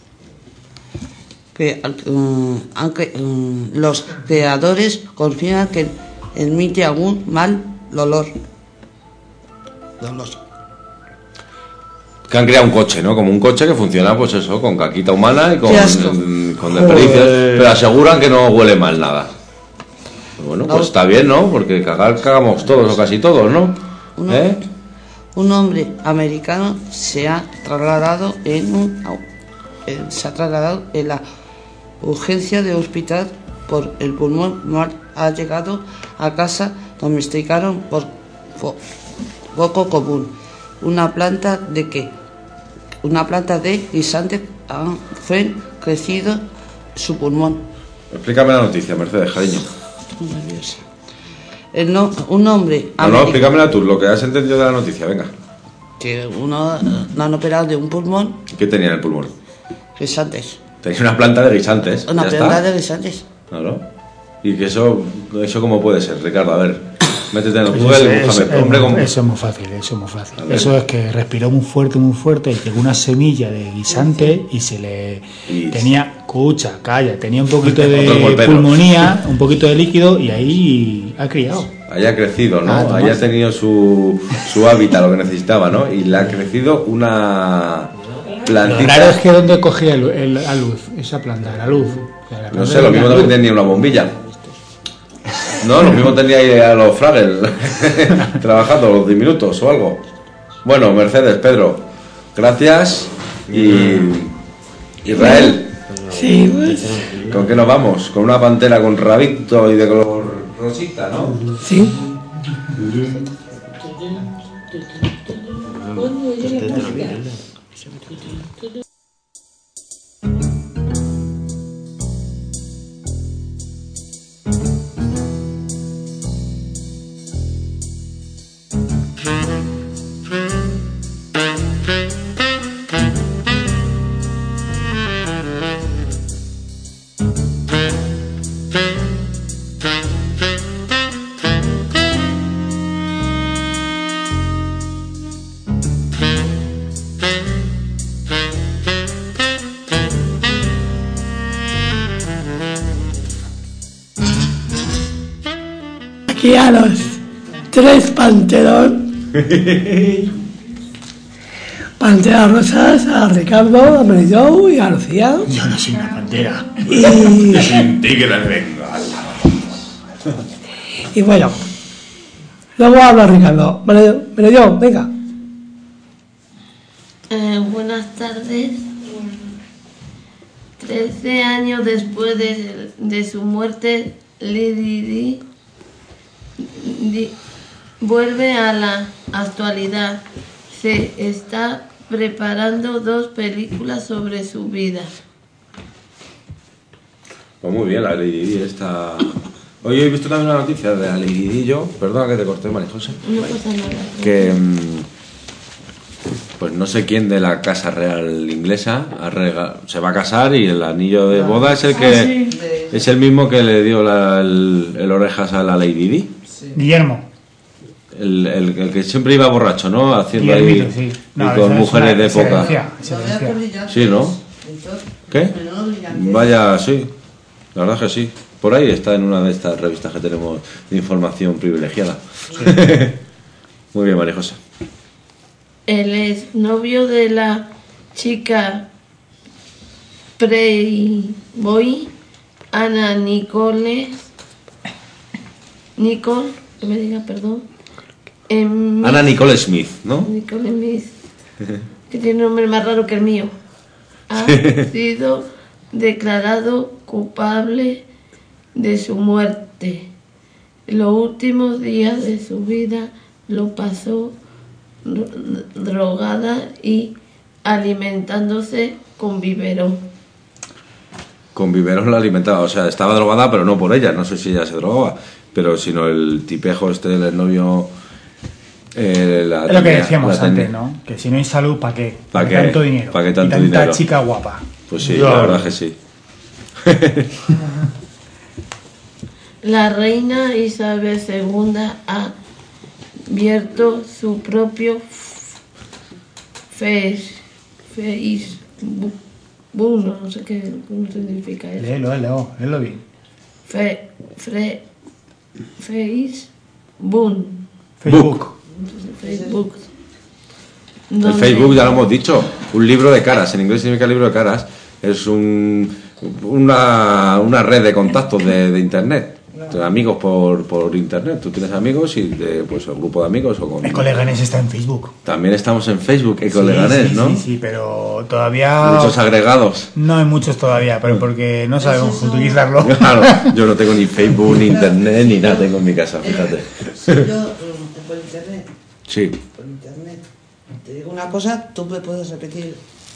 Que, mm, aunque mm, los creadores confían que emite algún mal olor. Dolor. que han creado un coche, ¿no? Como un coche que funciona, pues eso, con caquita humana y con, Qué asco. con desperdicios, Joder. pero aseguran que no huele mal nada. Bueno, No. pues está bien, ¿no? Porque cagar cagamos todos o casi todos, ¿no? Uno- ¿Eh? Un hombre americano se ha trasladado en un au- eh, se ha trasladado en la urgencia de hospital por el pulmón mal. Ha llegado a casa domesticaron por fo- poco común una planta de que una planta de guisantes ha fue crecido su pulmón. Explícame la noticia, Mercedes, cariño. Estoy nerviosa. El no- un hombre No, no, americano explícamela tú, lo que has entendido de la noticia, venga. que uno eh, lo han operado de un pulmón ¿Qué tenía en el pulmón? guisantes. Tenía una planta de guisantes. Una ya planta está. de guisantes. Claro. Y que eso, eso cómo puede ser, Ricardo, a ver. Métete en el Eso, Google y es, búscame. es- Hombre con... eso es muy fácil, eso es muy fácil. A ver. Eso es que respiró muy fuerte, muy fuerte, y llegó una semilla de guisante y se le Y- tenía, escucha, calla, tenía un poquito Otro de golpero. pulmonía, un poquito de líquido y ahí ha criado. Haya crecido, ¿no? Ah, toma. Haya tenido su, su hábitat, lo que necesitaba, ¿no? Y le ha crecido una Lo plantita. raro es que dónde cogía el- el- la luz, esa planta, la luz. O sea, la No planta sé, lo tenía mismo luz. también tenía una bombilla. No, lo mismo tenía ahí a los Fraggle trabajando los diminutos o algo. Bueno, Mercedes, Pedro, Gracias. Y Israel. Sí, pues. ¿Con qué nos vamos? Con una pantera con rabito y de color rosita, ¿no? Sí. Aquí a los tres panterón. Panteras rosas a Ricardo, a Meridou y a Lucía. Yo no soy una pantera. Y, Sin tigres venga. y bueno, luego habla Ricardo. Meridou, venga. Eh, buenas tardes. Trece años después de, de su muerte, Lady Di, Di vuelve a la actualidad. Se está preparando dos películas sobre su vida. Pues muy bien, la Lady Di está... Hoy he visto también una noticia de la Lady Di, yo, perdona que te corté, María José, No pasa nada. que pues no sé quién de la Casa Real inglesa ha rega- se va a casar y el anillo de boda es el que Ah, sí. es el mismo que le dio la- el, el orejas a la Lady Di. Guillermo. El, el, el que siempre iba borracho, ¿no? Haciendo ahí Guillermito, sí. y No, con esa es mujeres una de época. excelencia, excelencia. Sí, ¿no? ¿Qué? Vaya, sí. La verdad es que sí. Por ahí está en una de estas revistas que tenemos de información privilegiada. Muy bien, María José. El exnovio de la chica Playboy, Ana Nicole, Nicole, que me diga perdón, en Ana Nicole Smith, ¿no? Nicole Smith, que tiene un nombre más raro que el mío, ha sido declarado culpable de su muerte. Los últimos días de su vida lo pasó dro- drogada y alimentándose con biberón. Con biberos la alimentaba, o sea, estaba drogada, pero no por ella, no sé si ella se drogaba, pero sino el tipejo este del novio. Eh, la Es lo que tenía- decíamos la tenía. antes, ¿no? Que si no hay salud, ¿para qué? ¿Pa' ¿Para qué? tanto dinero? ¿Pa' qué tanto y tanta dinero? chica guapa. Pues sí, Yo- la verdad que sí. La reina Isabel segunda ha abierto su propio face, Facebook, no, no sé qué no significa eso. Léelo, léelo, léelo bien. Fe, fre, Facebook. Facebook. Facebook. El Donde- Facebook ya lo hemos dicho, un libro de caras, en inglés significa libro de caras, es un, una, una red de contactos de, de internet, de amigos por, por internet. Tú tienes amigos y de, pues el grupo de amigos o con... Ecoleganés está en Facebook. También estamos en Facebook, Ecoleganés, sí, sí, ¿no? Sí, sí, pero todavía... Muchos agregados. No hay muchos todavía, pero porque no sabemos utilizarlo. Claro, yo no tengo ni Facebook, ni internet, ni nada tengo en mi casa, fíjate. Si yo, mm, por internet, Sí. por internet, te digo una cosa, tú me puedes repetir.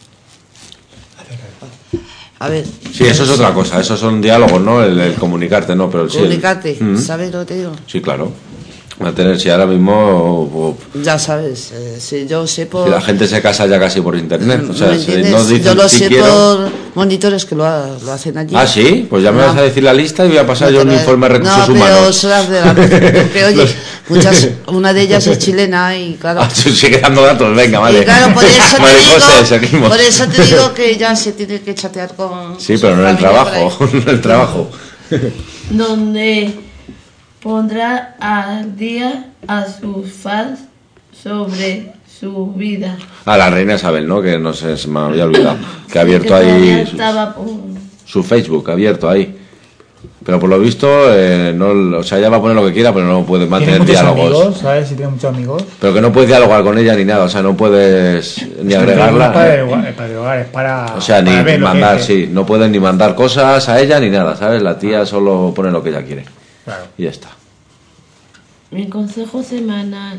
A ver. Sí, eso es otra cosa, esos son diálogos, ¿no? El, el comunicarte, ¿no? Pero sí, el- Comunicarte, Mm. ¿sabes lo que te digo? Sí, claro. A tener, si ahora mismo... Ya sabes, eh, si yo sé por... Si la gente se casa ya casi por internet, o sea, ¿me si entiendes? no dicen yo lo si sé quiero... por monitores que lo, ha- lo hacen allí. Ah, sí, pues ya me No. vas a decir la lista y voy a pasar No yo te un lo- informe de recursos no, pero humanos. serás de la- porque, oye, muchas, una de ellas es chilena y claro... Ah, sigue dando datos, venga, vale. Y claro, por eso, Vale, te José, digo, seguimos. por eso te digo que ya se tiene que chatear con... Sí, su pero no en el familia por trabajo, ahí. no en el trabajo. donde pondrá al día a sus fans sobre su vida. Ah, la reina Isabel, ¿no? Que no sé, se me había olvidado. Que ha Que abierto todavía ahí su, estaba por- su Facebook, abierto ahí. Pero por lo visto, eh, no, o sea, ella va a poner lo que quiera, pero no puede mantener Tiene muchos diálogos. amigos, ¿sabes? Si tiene muchos amigos. Pero que no puedes dialogar con ella ni nada, o sea, no puedes ni agregarla. No es para dialogar, para dialogar, es para. O sea, ni para ver lo que mandar, dice. sí, no pueden ni mandar cosas a ella ni nada, ¿sabes? La tía solo pone lo que ella quiere. Claro. Y ya está. Mi consejo semanal.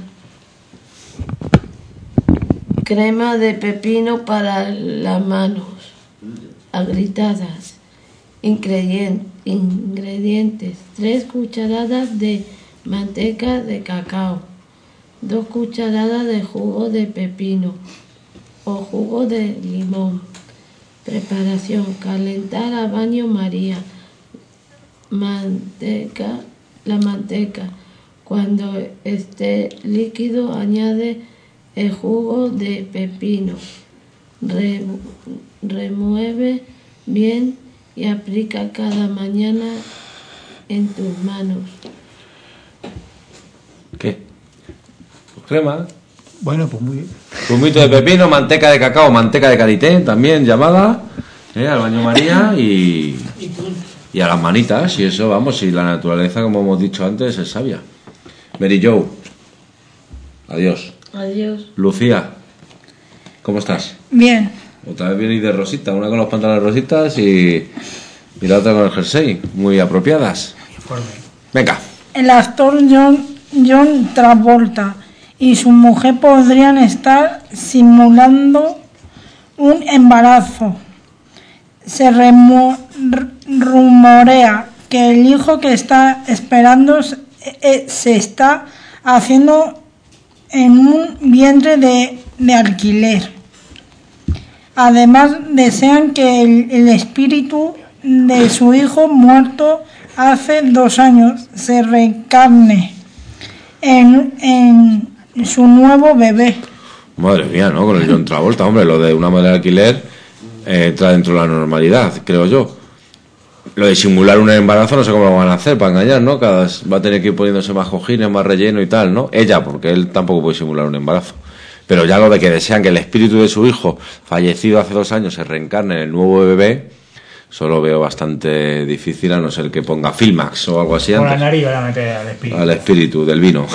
Crema de pepino para las manos. Agrietadas. Ingredientes. Ingredientes. tres cucharadas de manteca de cacao. dos cucharadas de jugo de pepino o jugo de limón. Preparación. Calentar a baño María. Manteca. La manteca. Cuando esté líquido, añade el jugo de pepino. Re, remueve bien y aplica cada mañana en tus manos. ¿Qué? Crema. Bueno, pues muy bien. Zumito de pepino, manteca de cacao, manteca de karité, también llamada, ¿eh? Al baño María y, y a las manitas. Y eso, vamos, y la naturaleza, como hemos dicho antes, es sabia. Mary Jo, adiós. Adiós. Lucía, ¿cómo estás? Bien. Otra vez vienes de rosita, una con los pantalones rositas y, y la otra con el jersey, muy apropiadas. Venga. El actor John, John Travolta y su mujer podrían estar simulando un embarazo. Se remo, r- rumorea que el hijo que está esperando se, eh, se está haciendo en un vientre de, de alquiler. Además, desean que el, el espíritu de su hijo muerto hace dos años se reencarne en, en su nuevo bebé. Madre mía, ¿no? Con el John Travolta, hombre, lo de una madre de alquiler eh, entra dentro de la normalidad, creo yo. Lo de simular un embarazo no sé cómo lo van a hacer para engañar, ¿no? Cada va a tener que ir poniéndose más cojines, más relleno y tal, ¿no? Ella, porque él tampoco puede simular un embarazo. Pero ya lo de que desean que el espíritu de su hijo, fallecido hace dos años, se reencarne en el nuevo bebé, solo veo bastante difícil, a no ser que ponga Filmax o algo así Con la antes. nariz van a meter al espíritu. Al espíritu del vino.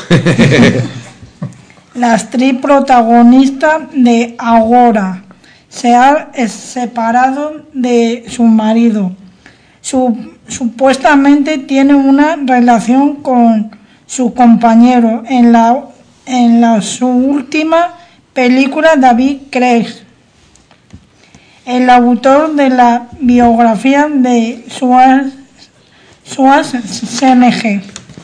La actriz protagonista de Agora se ha separado de su marido. Su, supuestamente tiene una relación con su compañero en la, en la su última película, David Craig. El autor de la biografía de Schwarzenegger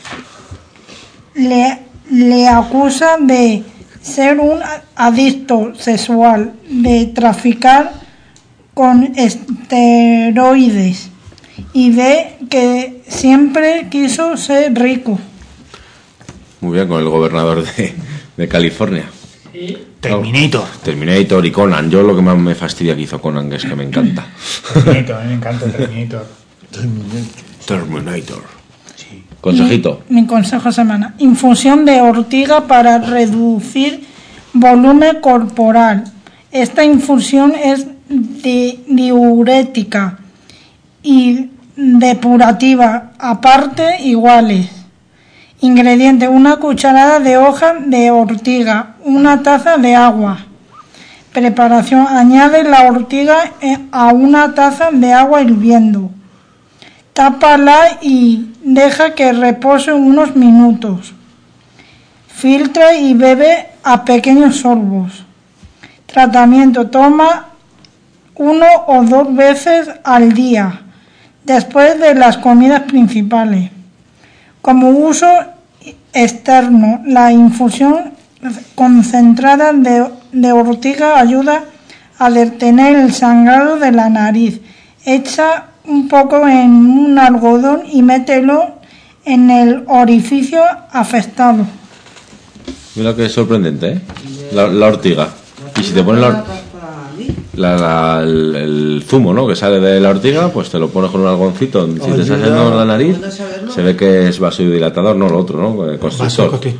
le, le acusa de ser un adicto sexual, de traficar con esteroides y de que siempre quiso ser rico. Muy bien, con el gobernador de, de California. Terminator. Oh, Terminator y Conan. Yo lo que más me fastidia que hizo Conan es que me encanta. Terminator, a mí me encanta Terminator. Terminator. Sí. Consejito. Mi, mi consejo semana. Infusión de ortiga para reducir volumen corporal. Esta infusión es di, diurética y depurativa, aparte iguales. Ingrediente: una cucharada de hoja de ortiga, una taza de agua. Preparación: añade la ortiga a una taza de agua hirviendo. Tápala y deja que repose unos minutos. Filtra y bebe a pequeños sorbos. Tratamiento: toma uno o dos veces al día, después de las comidas principales. Como uso externo, la infusión concentrada de, de ortiga ayuda a detener el sangrado de la nariz. Echa un poco en un algodón y mételo en el orificio afectado. Mira que es sorprendente, ¿eh? La, la ortiga. Y si te pones la, la, la, el, el zumo, ¿no?, que sale de la ortiga, pues te lo pones con un algoncito. Si te estás haciendo la nariz, se ve que es vasodilatador, no lo otro, ¿no? Constrictor. Vasoconstrictor.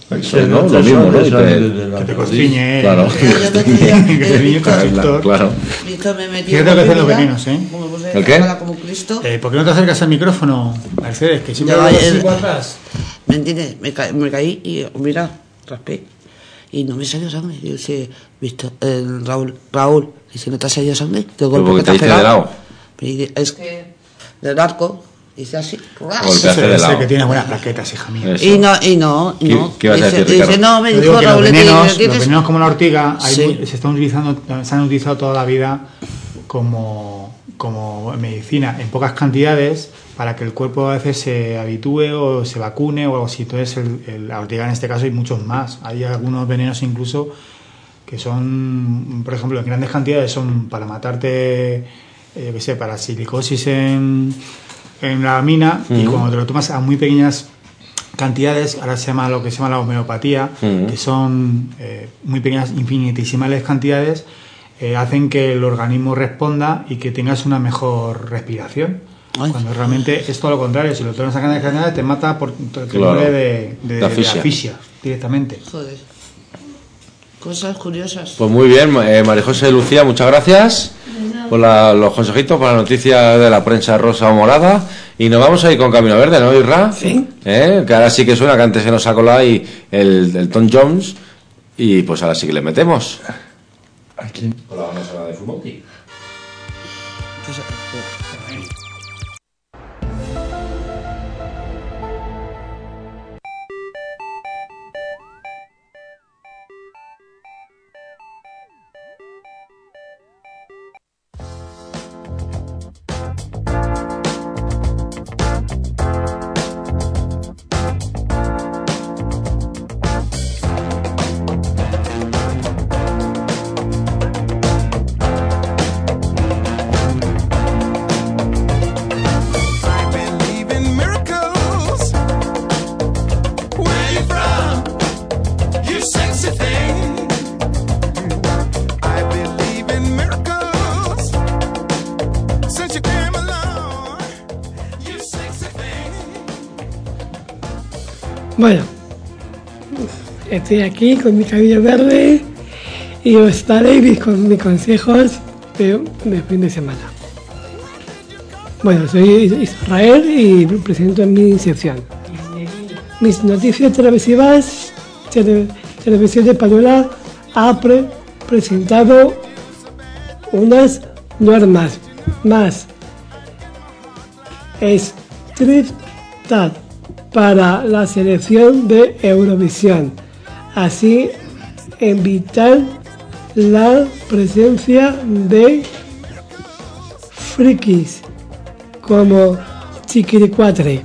Eso, ¿no? Lo mismo, ¿no? Y te, que te constriñe. Claro. Que te constriñe constrictor. Claro. Víctor me metió. Fíjate lo que hacen los venenos, ¿eh? ¿El qué? Como Cristo. Eh, ¿Por qué no te acercas al micrófono, Mercedes? Que siempre Ya, lo haces el- así para atrás. ¿Me entiendes? Me, ca- me caí y, mira, raspé. Y no me salió sangre. Yo dice, Víctor, eh, Raúl, Raúl, y si no te ha salido sangre, te ¿Pero golpe porque que te has diste de pegado. lado? Y di- Es que del arco, hice así. Golpeaste Eso de debe ser lado. que tienes buenas plaquetas, hija mía. Eso. Y no, y no, y ¿Qué- no. qué vas a dice, decir, dice, Ricardo? no, me Yo dijo digo que los Raúl, venenos, ¿tienes- los venenos como la ortiga hay Sí. muy- se están utilizando, se han utilizado toda la vida como, como medicina en pocas cantidades para que el cuerpo a veces se habitúe o se vacune o algo así. Entonces el, el- la ortiga en este caso hay muchos más. Hay algunos venenos incluso que son, por ejemplo, en grandes cantidades son para matarte, eh, yo qué sé, para silicosis en, en la mina, y Ujú. cuando te lo tomas a muy pequeñas cantidades, ahora se llama lo que se llama la homeopatía, Ujú. que son eh, muy pequeñas, infinitesimales cantidades, eh, hacen que el organismo responda y que tengas una mejor respiración. Ay. Cuando realmente es todo lo contrario, si lo tomas a grandes cantidades te mata por te, te Claro. muere de, de, De de asfixia. asfixia directamente. Joder. Cosas curiosas. Pues muy bien, eh, María José y Lucía, muchas gracias por la- los consejitos, por la noticia de la prensa rosa o morada. Y nos vamos a ir con Camino Verde, ¿no, Irra? Sí. ¿Eh? Que ahora sí que suena, que antes se nos ha colado ahí el, el Tom Jones. Y pues ahora sí que le metemos. Aquí. Con la banda sonora de Full Monty. Pues, eh, I believe in miracles. Where you from? You sexy thing. I believe in miracles. Since you came along, you sexy thing. Bueno, estoy aquí con mi cabello verde y os daré mis, con mis consejos de, de fin de semana. Bueno, soy Israel y presento mi sección. Mis noticias televisivas, tele- Televisión Española ha pre- presentado unas normas más estrictas para la selección de Eurovisión, así evitar la presencia de frikis como Chiquiricuatre.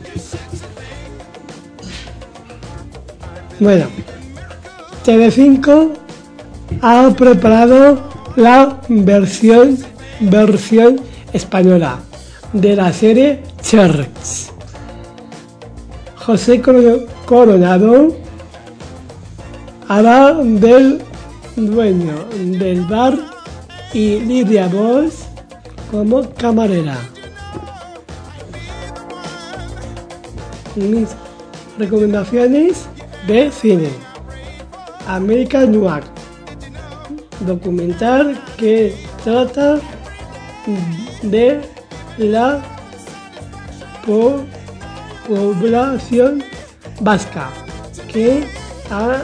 Bueno, Telecinco ha preparado la versión versión española de la serie Cherks. José Coro- Coronado hará del dueño del bar y Lidia Bosch como camarera. Mis recomendaciones de cine: American Noir, documental que trata de la po- población vasca que ha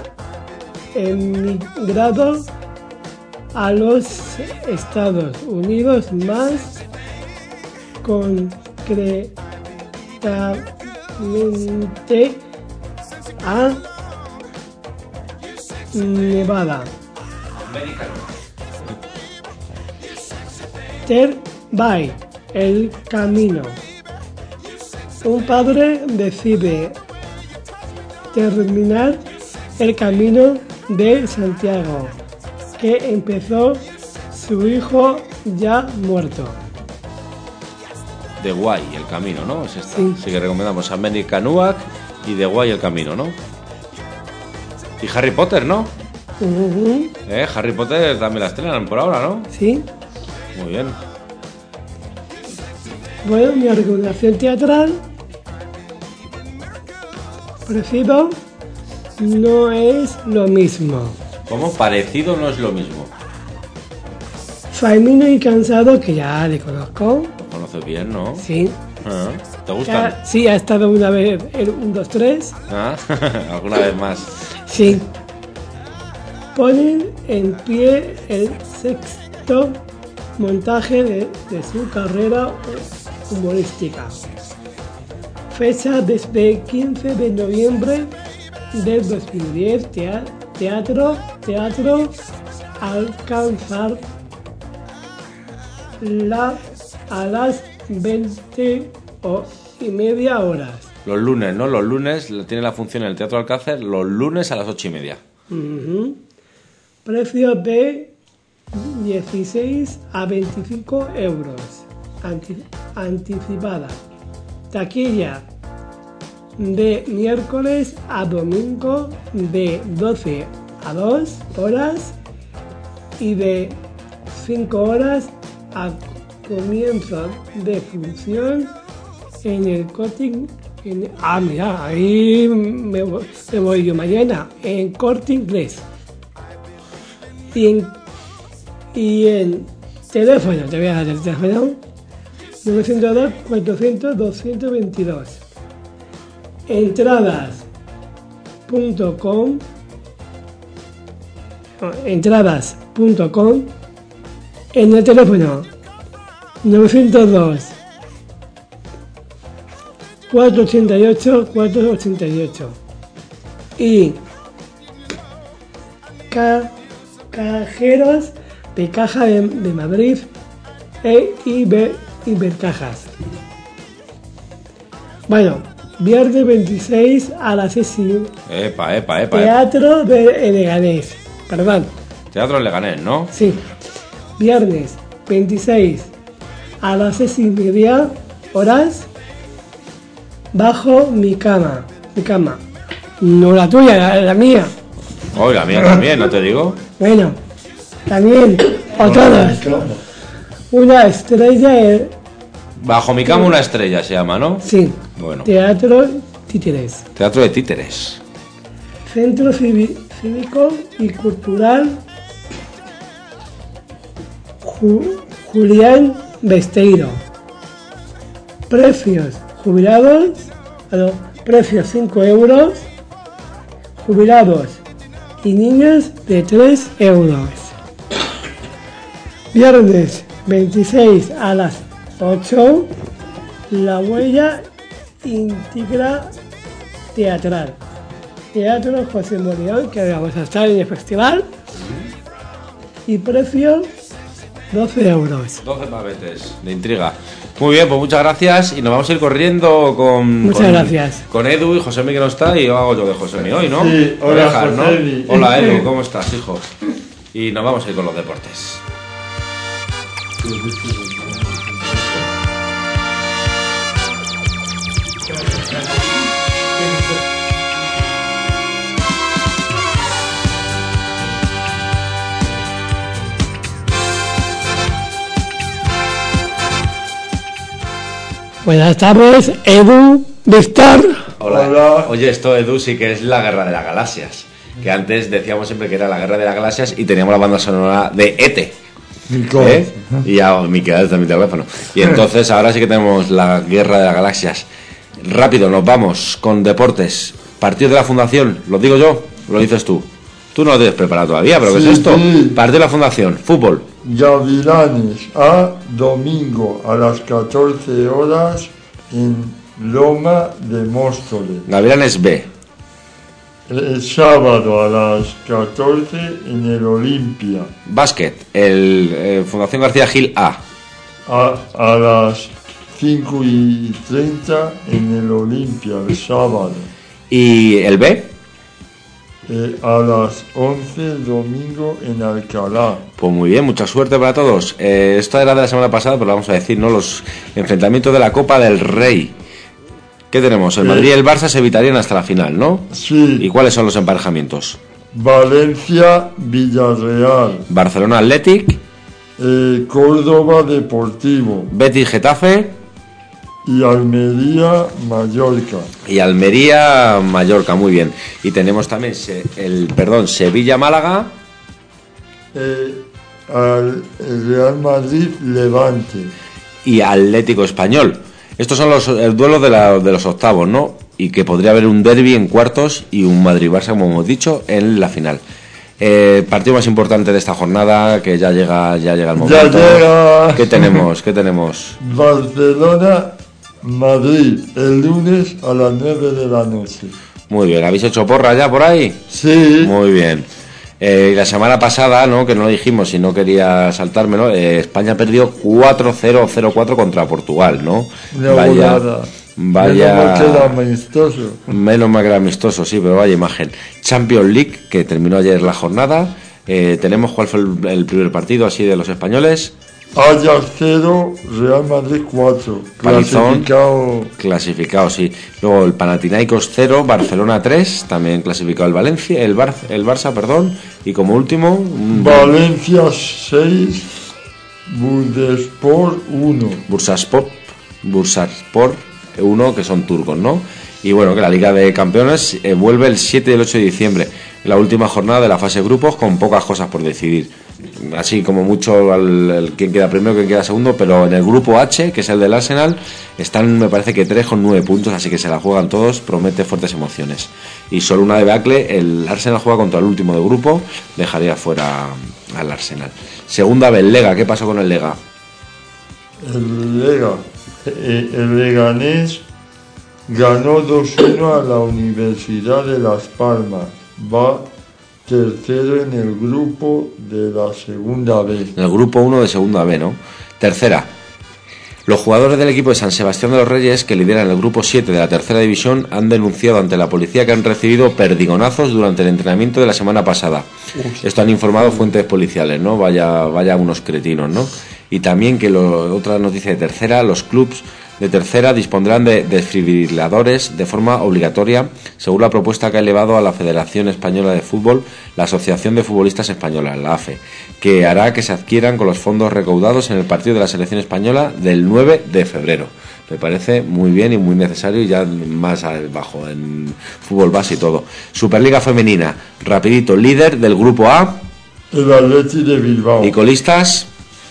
emigrado a los Estados Unidos, más concretamente a Nevada. Ter by el camino. Un padre decide terminar el camino de Santiago que empezó su hijo ya muerto. The Guay, el camino, ¿no? Es esta. Sí. Así que recomendamos American Noir y The Guay, el camino, ¿no? Y Harry Potter, ¿no? Ujú, ¿Eh? Harry Potter también la estrenan por ahora, ¿no? sí. Muy bien. Bueno, mi recomendación teatral. Prefiero no es lo mismo. ¿Cómo? Parecido no es lo mismo. Faimino y Cansado, que ya le conozco. Lo conoces bien, ¿no? Sí. Ah, ¿te gustan? Ya, sí, ha estado una vez en un, dos, tres. Ah, ¿alguna vez más? Sí. Ponen en pie el sexto montaje de, de su carrera humorística. Fecha desde quince de noviembre del dos mil diez. Tea, teatro, teatro, alcanzar la, a las veinte o, y media horas. Los lunes, ¿no? Los lunes tiene la función en el Teatro Alcácer, los lunes a las ocho y media. Uh-huh. Precio de dieciséis a veinticinco euros. Anti- anticipada. Taquilla de miércoles a domingo de doce a dos horas y de cinco horas a comienzo de función en el Corte. En, ah, mira, ahí me, voy- me voy yo mañana en Corte Inglés. Y en, y en teléfono, te voy a dar el teléfono, nueve cero dos, cuatrocientos, doscientos veintidós. Entradas punto com entradas punto com en el teléfono nueve cero dos, cuatrocientos ochenta y ocho, cuatrocientos ochenta y ocho y ca, cajeros de Caja de, de Madrid e Iber, Ibercajas. Bueno, viernes veintiséis a las seis y Epa, epa, epa. Teatro de Leganés. Perdón. Teatro en Leganés, ¿no? Sí. Viernes veintiséis a las seis y media horas. Bajo mi cama. Mi cama. No la tuya, la, la mía. Oh, la mía también, ¿no te digo? Bueno, también. O todas. Una estrella. eh, Bajo mi cama una estrella se llama, ¿no? Sí. Bueno. Teatro Títeres. Teatro de títeres. Centro Civi- Cívico y Cultural Ju- Julián Besteiro. Precios jubilados, bueno, precios cinco euros, jubilados y niños de tres euros. Viernes veintiséis a las ocho, La Huella Íntegra Teatral. Teatro José Morión, que vamos a estar en el festival. Y precio doce euros. doce pavetes de intriga. Muy bien, pues muchas gracias y nos vamos a ir corriendo con... Muchas con, gracias. Con Edu y José Miguel que no está y yo hago yo de José Miguel hoy, ¿no? Sí, Lo hola, dejas, ¿no? Josemi. Hola Edu, ¿cómo estás, hijo? Y nos vamos a ir con los deportes. Buenas tardes, Edu, Víctor. Hola. Hola. Oye, esto Edu sí que es la Guerra de las Galaxias. Que antes decíamos siempre que era la Guerra de las Galaxias y teníamos la banda sonora de E T. ¿Eh? Y ya me quedé desde mi teléfono. Y entonces ahora sí que tenemos la Guerra de las Galaxias. Rápido, nos vamos con deportes. Partido de la Fundación, ¿lo digo yo? ¿Lo dices tú? Tú no lo tienes preparado todavía, pero ¿qué Sí, es esto? sí. Partido de la Fundación, fútbol. Gavilanes A, domingo a las catorce horas en Loma de Móstoles. Gavilanes B. El sábado a las catorce en el Olimpia. Básquet, el eh, Fundación García Gil A. A, a las cinco y treinta en el Olimpia el sábado. ¿Y el B? Eh, a las once el domingo en Alcalá. Pues muy bien, mucha suerte para todos. Eh, esto era de la semana pasada, pero lo vamos a decir, ¿no? Los enfrentamientos de la Copa del Rey. ¿Qué tenemos? El Sí. Madrid y el Barça se evitarían hasta la final, ¿no? Sí. ¿Y cuáles son los emparejamientos? Valencia, Villarreal. Barcelona Athletic, Eh, Córdoba Deportivo. Betis Getafe, y Almería Mallorca. Y Almería Mallorca, muy bien. Y tenemos también se, el perdón, Sevilla Málaga. Eh, al Real Madrid Levante. Y Atlético Español. Estos son los el duelo de, la, de los octavos, ¿no? Y que podría haber un derbi en cuartos y un Madrid-Barça, como hemos dicho, en la final. Eh, partido más importante de esta jornada, que ya llega ya llega el momento. Ya llega. ¿Qué tenemos? ¿Qué tenemos? Barcelona Madrid, el lunes a las nueve de la noche. Muy bien, ¿habéis hecho porra ya por ahí? Sí. Muy bien. Eh, la semana pasada, ¿no? Que no lo dijimos y no quería saltármelo, eh, España perdió cuatro cero cero cuatro contra Portugal, ¿no? No, vaya, nada. vaya. Menos mal que era amistoso. Menos mal que era amistoso, sí, pero vaya imagen. Champions League, que terminó ayer la jornada. Eh, tenemos cuál fue el, el primer partido así de los españoles. Ajax cero, Real Madrid cuatro. Palizón, clasificado. Clasificado, sí. Luego el Panathinaikos cero, Barcelona tres, también clasificado el Valencia, el, Bar, el Barça, perdón. Y como último... Un... Valencia seis, Bursaspor uno. Bursaspor, Bursaspor uno, que son turcos, ¿no? Y bueno, que la Liga de Campeones eh, vuelve el siete y el ocho de diciembre, la última jornada de la fase de grupos, con pocas cosas por decidir. Así como mucho al, el, quién queda primero, quién queda segundo, pero en el grupo H, que es el del Arsenal, están, me parece que tres con nueve puntos, así que se la juegan todos, promete fuertes emociones. Y solo una debacle, el Arsenal juega contra el último de grupo, dejaría fuera al Arsenal. Segunda vez, Lega, ¿qué pasó con el Lega? El Lega, el Leganés ganó dos uno a la Universidad de Las Palmas, va tercero en el grupo de la segunda B. En el grupo uno de segunda B, ¿no? Tercera. Los jugadores del equipo de San Sebastián de los Reyes, que lideran el grupo siete de la tercera división, han denunciado ante la policía que han recibido perdigonazos durante el entrenamiento de la semana pasada. Uf. Esto han informado fuentes policiales, ¿no? Vaya, vaya unos cretinos, ¿no? Y también que lo, otra noticia de tercera, los clubs de tercera dispondrán de desfibriladores de forma obligatoria, según la propuesta que ha elevado a la Federación Española de Fútbol, la Asociación de Futbolistas Española, la A F E, que hará que se adquieran con los fondos recaudados en el partido de la selección española del nueve de febrero. Me parece muy bien y muy necesario, y ya más abajo en fútbol base y todo. Superliga femenina, rapidito, líder del grupo A. El Atleti de Bilbao. ¿Y colistas?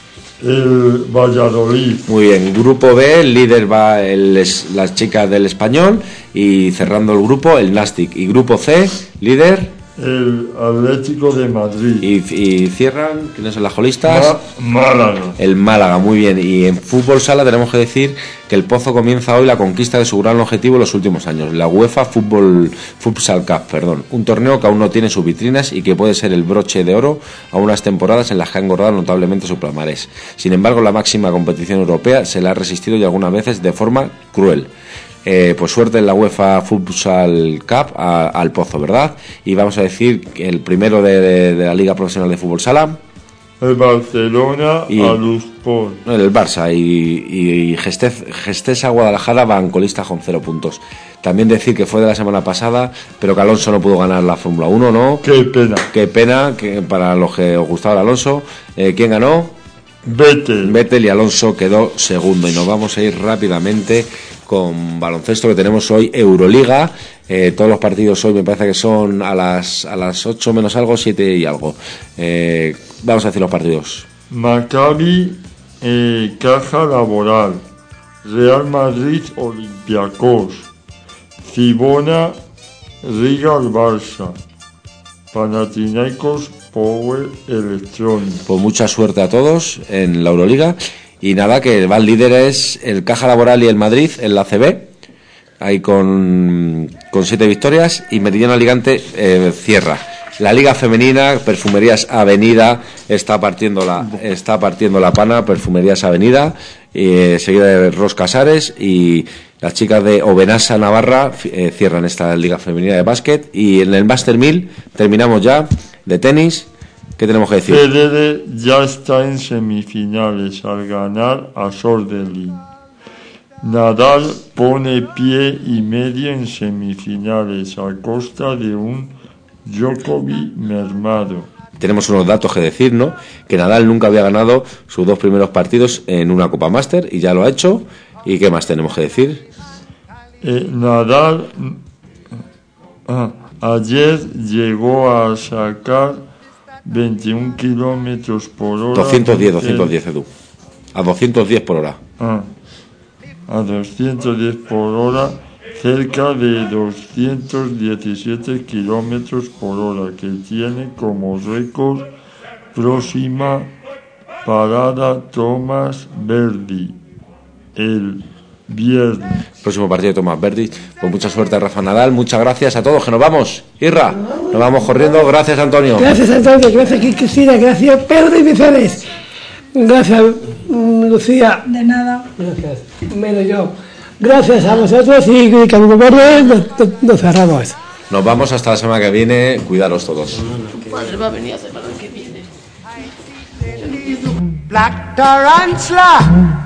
El Valladolid. Muy bien, grupo B, el líder va el, las chicas del Español, y cerrando el grupo el Nastic. Y grupo C, líder el Atlético de Madrid. Y, y cierran, ¿quiénes son las colistas? Ma Málaga. El Málaga, muy bien. Y en fútbol sala tenemos que decir que el Pozo comienza hoy la conquista de su gran objetivo en los últimos años, la UEFA Fútbol Futsal Cup, perdón, un torneo que aún no tiene sus vitrinas y que puede ser el broche de oro a unas temporadas en las que ha engordado notablemente su palmarés. Sin embargo, la máxima competición europea se la ha resistido y algunas veces de forma cruel. Eh, pues suerte en la UEFA Futsal Cup a, al Pozo, ¿verdad? Y vamos a decir que el primero de, de, de la Liga Profesional de Fútbol Sala, el Barcelona y a Luspor. El Barça y, y Gestez, Gestesa Guadalajara van colistas con cero puntos. También decir que fue de la semana pasada, pero que Alonso no pudo ganar la Fórmula uno, ¿no? Qué pena. Qué pena, que para los que os gustaba el Alonso. Eh, ¿Quién ganó? Vettel. Vettel, y Alonso quedó segundo. Y nos vamos a ir rápidamente con baloncesto, que tenemos hoy Euroliga. Eh, todos los partidos hoy me parece que son a las a las ocho menos algo, siete y algo. Eh, vamos a decir los partidos. Maccabi, eh, Caja Laboral, Real Madrid, Olympiacos, Cibona, Riga, Barça, Panathinaikos, Power Electronic. Pues mucha suerte a todos en la Euroliga. Y nada, que van líderes el Caja Laboral y el Madrid en la A C B, ahí con, con siete victorias, y Meridiano Alicante eh, cierra. La Liga Femenina, Perfumerías Avenida, está partiendo la, está partiendo la pana, Perfumerías Avenida, eh, seguida de Ros Casares, y las chicas de Obenasa Navarra eh, cierran esta Liga Femenina de básquet. Y en el Master mil terminamos ya de tenis. ¿Qué tenemos que decir? Federer ya está en semifinales al ganar a Sordelin. Nadal pone pie y medio en semifinales a costa de un Djokovic mermado. Tenemos unos datos que decir, ¿no? Que Nadal nunca había ganado sus dos primeros partidos en una Copa Master y ya lo ha hecho. ¿Y qué más tenemos que decir? Eh, Nadal ah, ayer llegó a sacar veintiún kilómetros por hora. doscientos diez, doscientos diez, Edu. A doscientos diez por hora. Ah, a doscientos diez por hora, cerca de doscientos diecisiete kilómetros por hora, que tiene como récord próxima parada Thomas Verdi el viernes. Próximo partido de Tomás Verdi. Pues mucha suerte a Rafa Nadal. Muchas gracias a todos, que nos vamos. Irra, nos vamos corriendo. Gracias, Antonio. Gracias, Antonio. Gracias, Cristina. Gracias, Pedro y Mercedes. Gracias, Lucía. De nada. Gracias. Menos yo. Gracias a vosotros y Camino Verde nos, nos cerramos. Nos vamos hasta la semana que viene. Cuidaros todos. Tu padre va a venir la semana que viene. Black tarantula.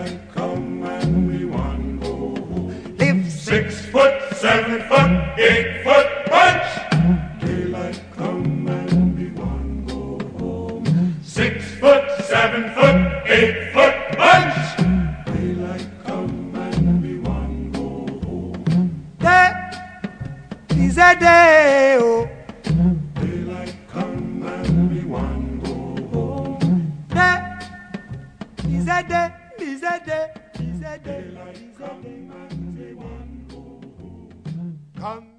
Live Six foot, seven foot, eight foot punch. Daylight come and we want go home. Six foot, seven foot, eight foot punch. Daylight come and we want go home. day is a day. Oh. Daylight come and we want go home. Day is a day. Is a day. Is a day. Is a day. Daylight come and we want go home. Come.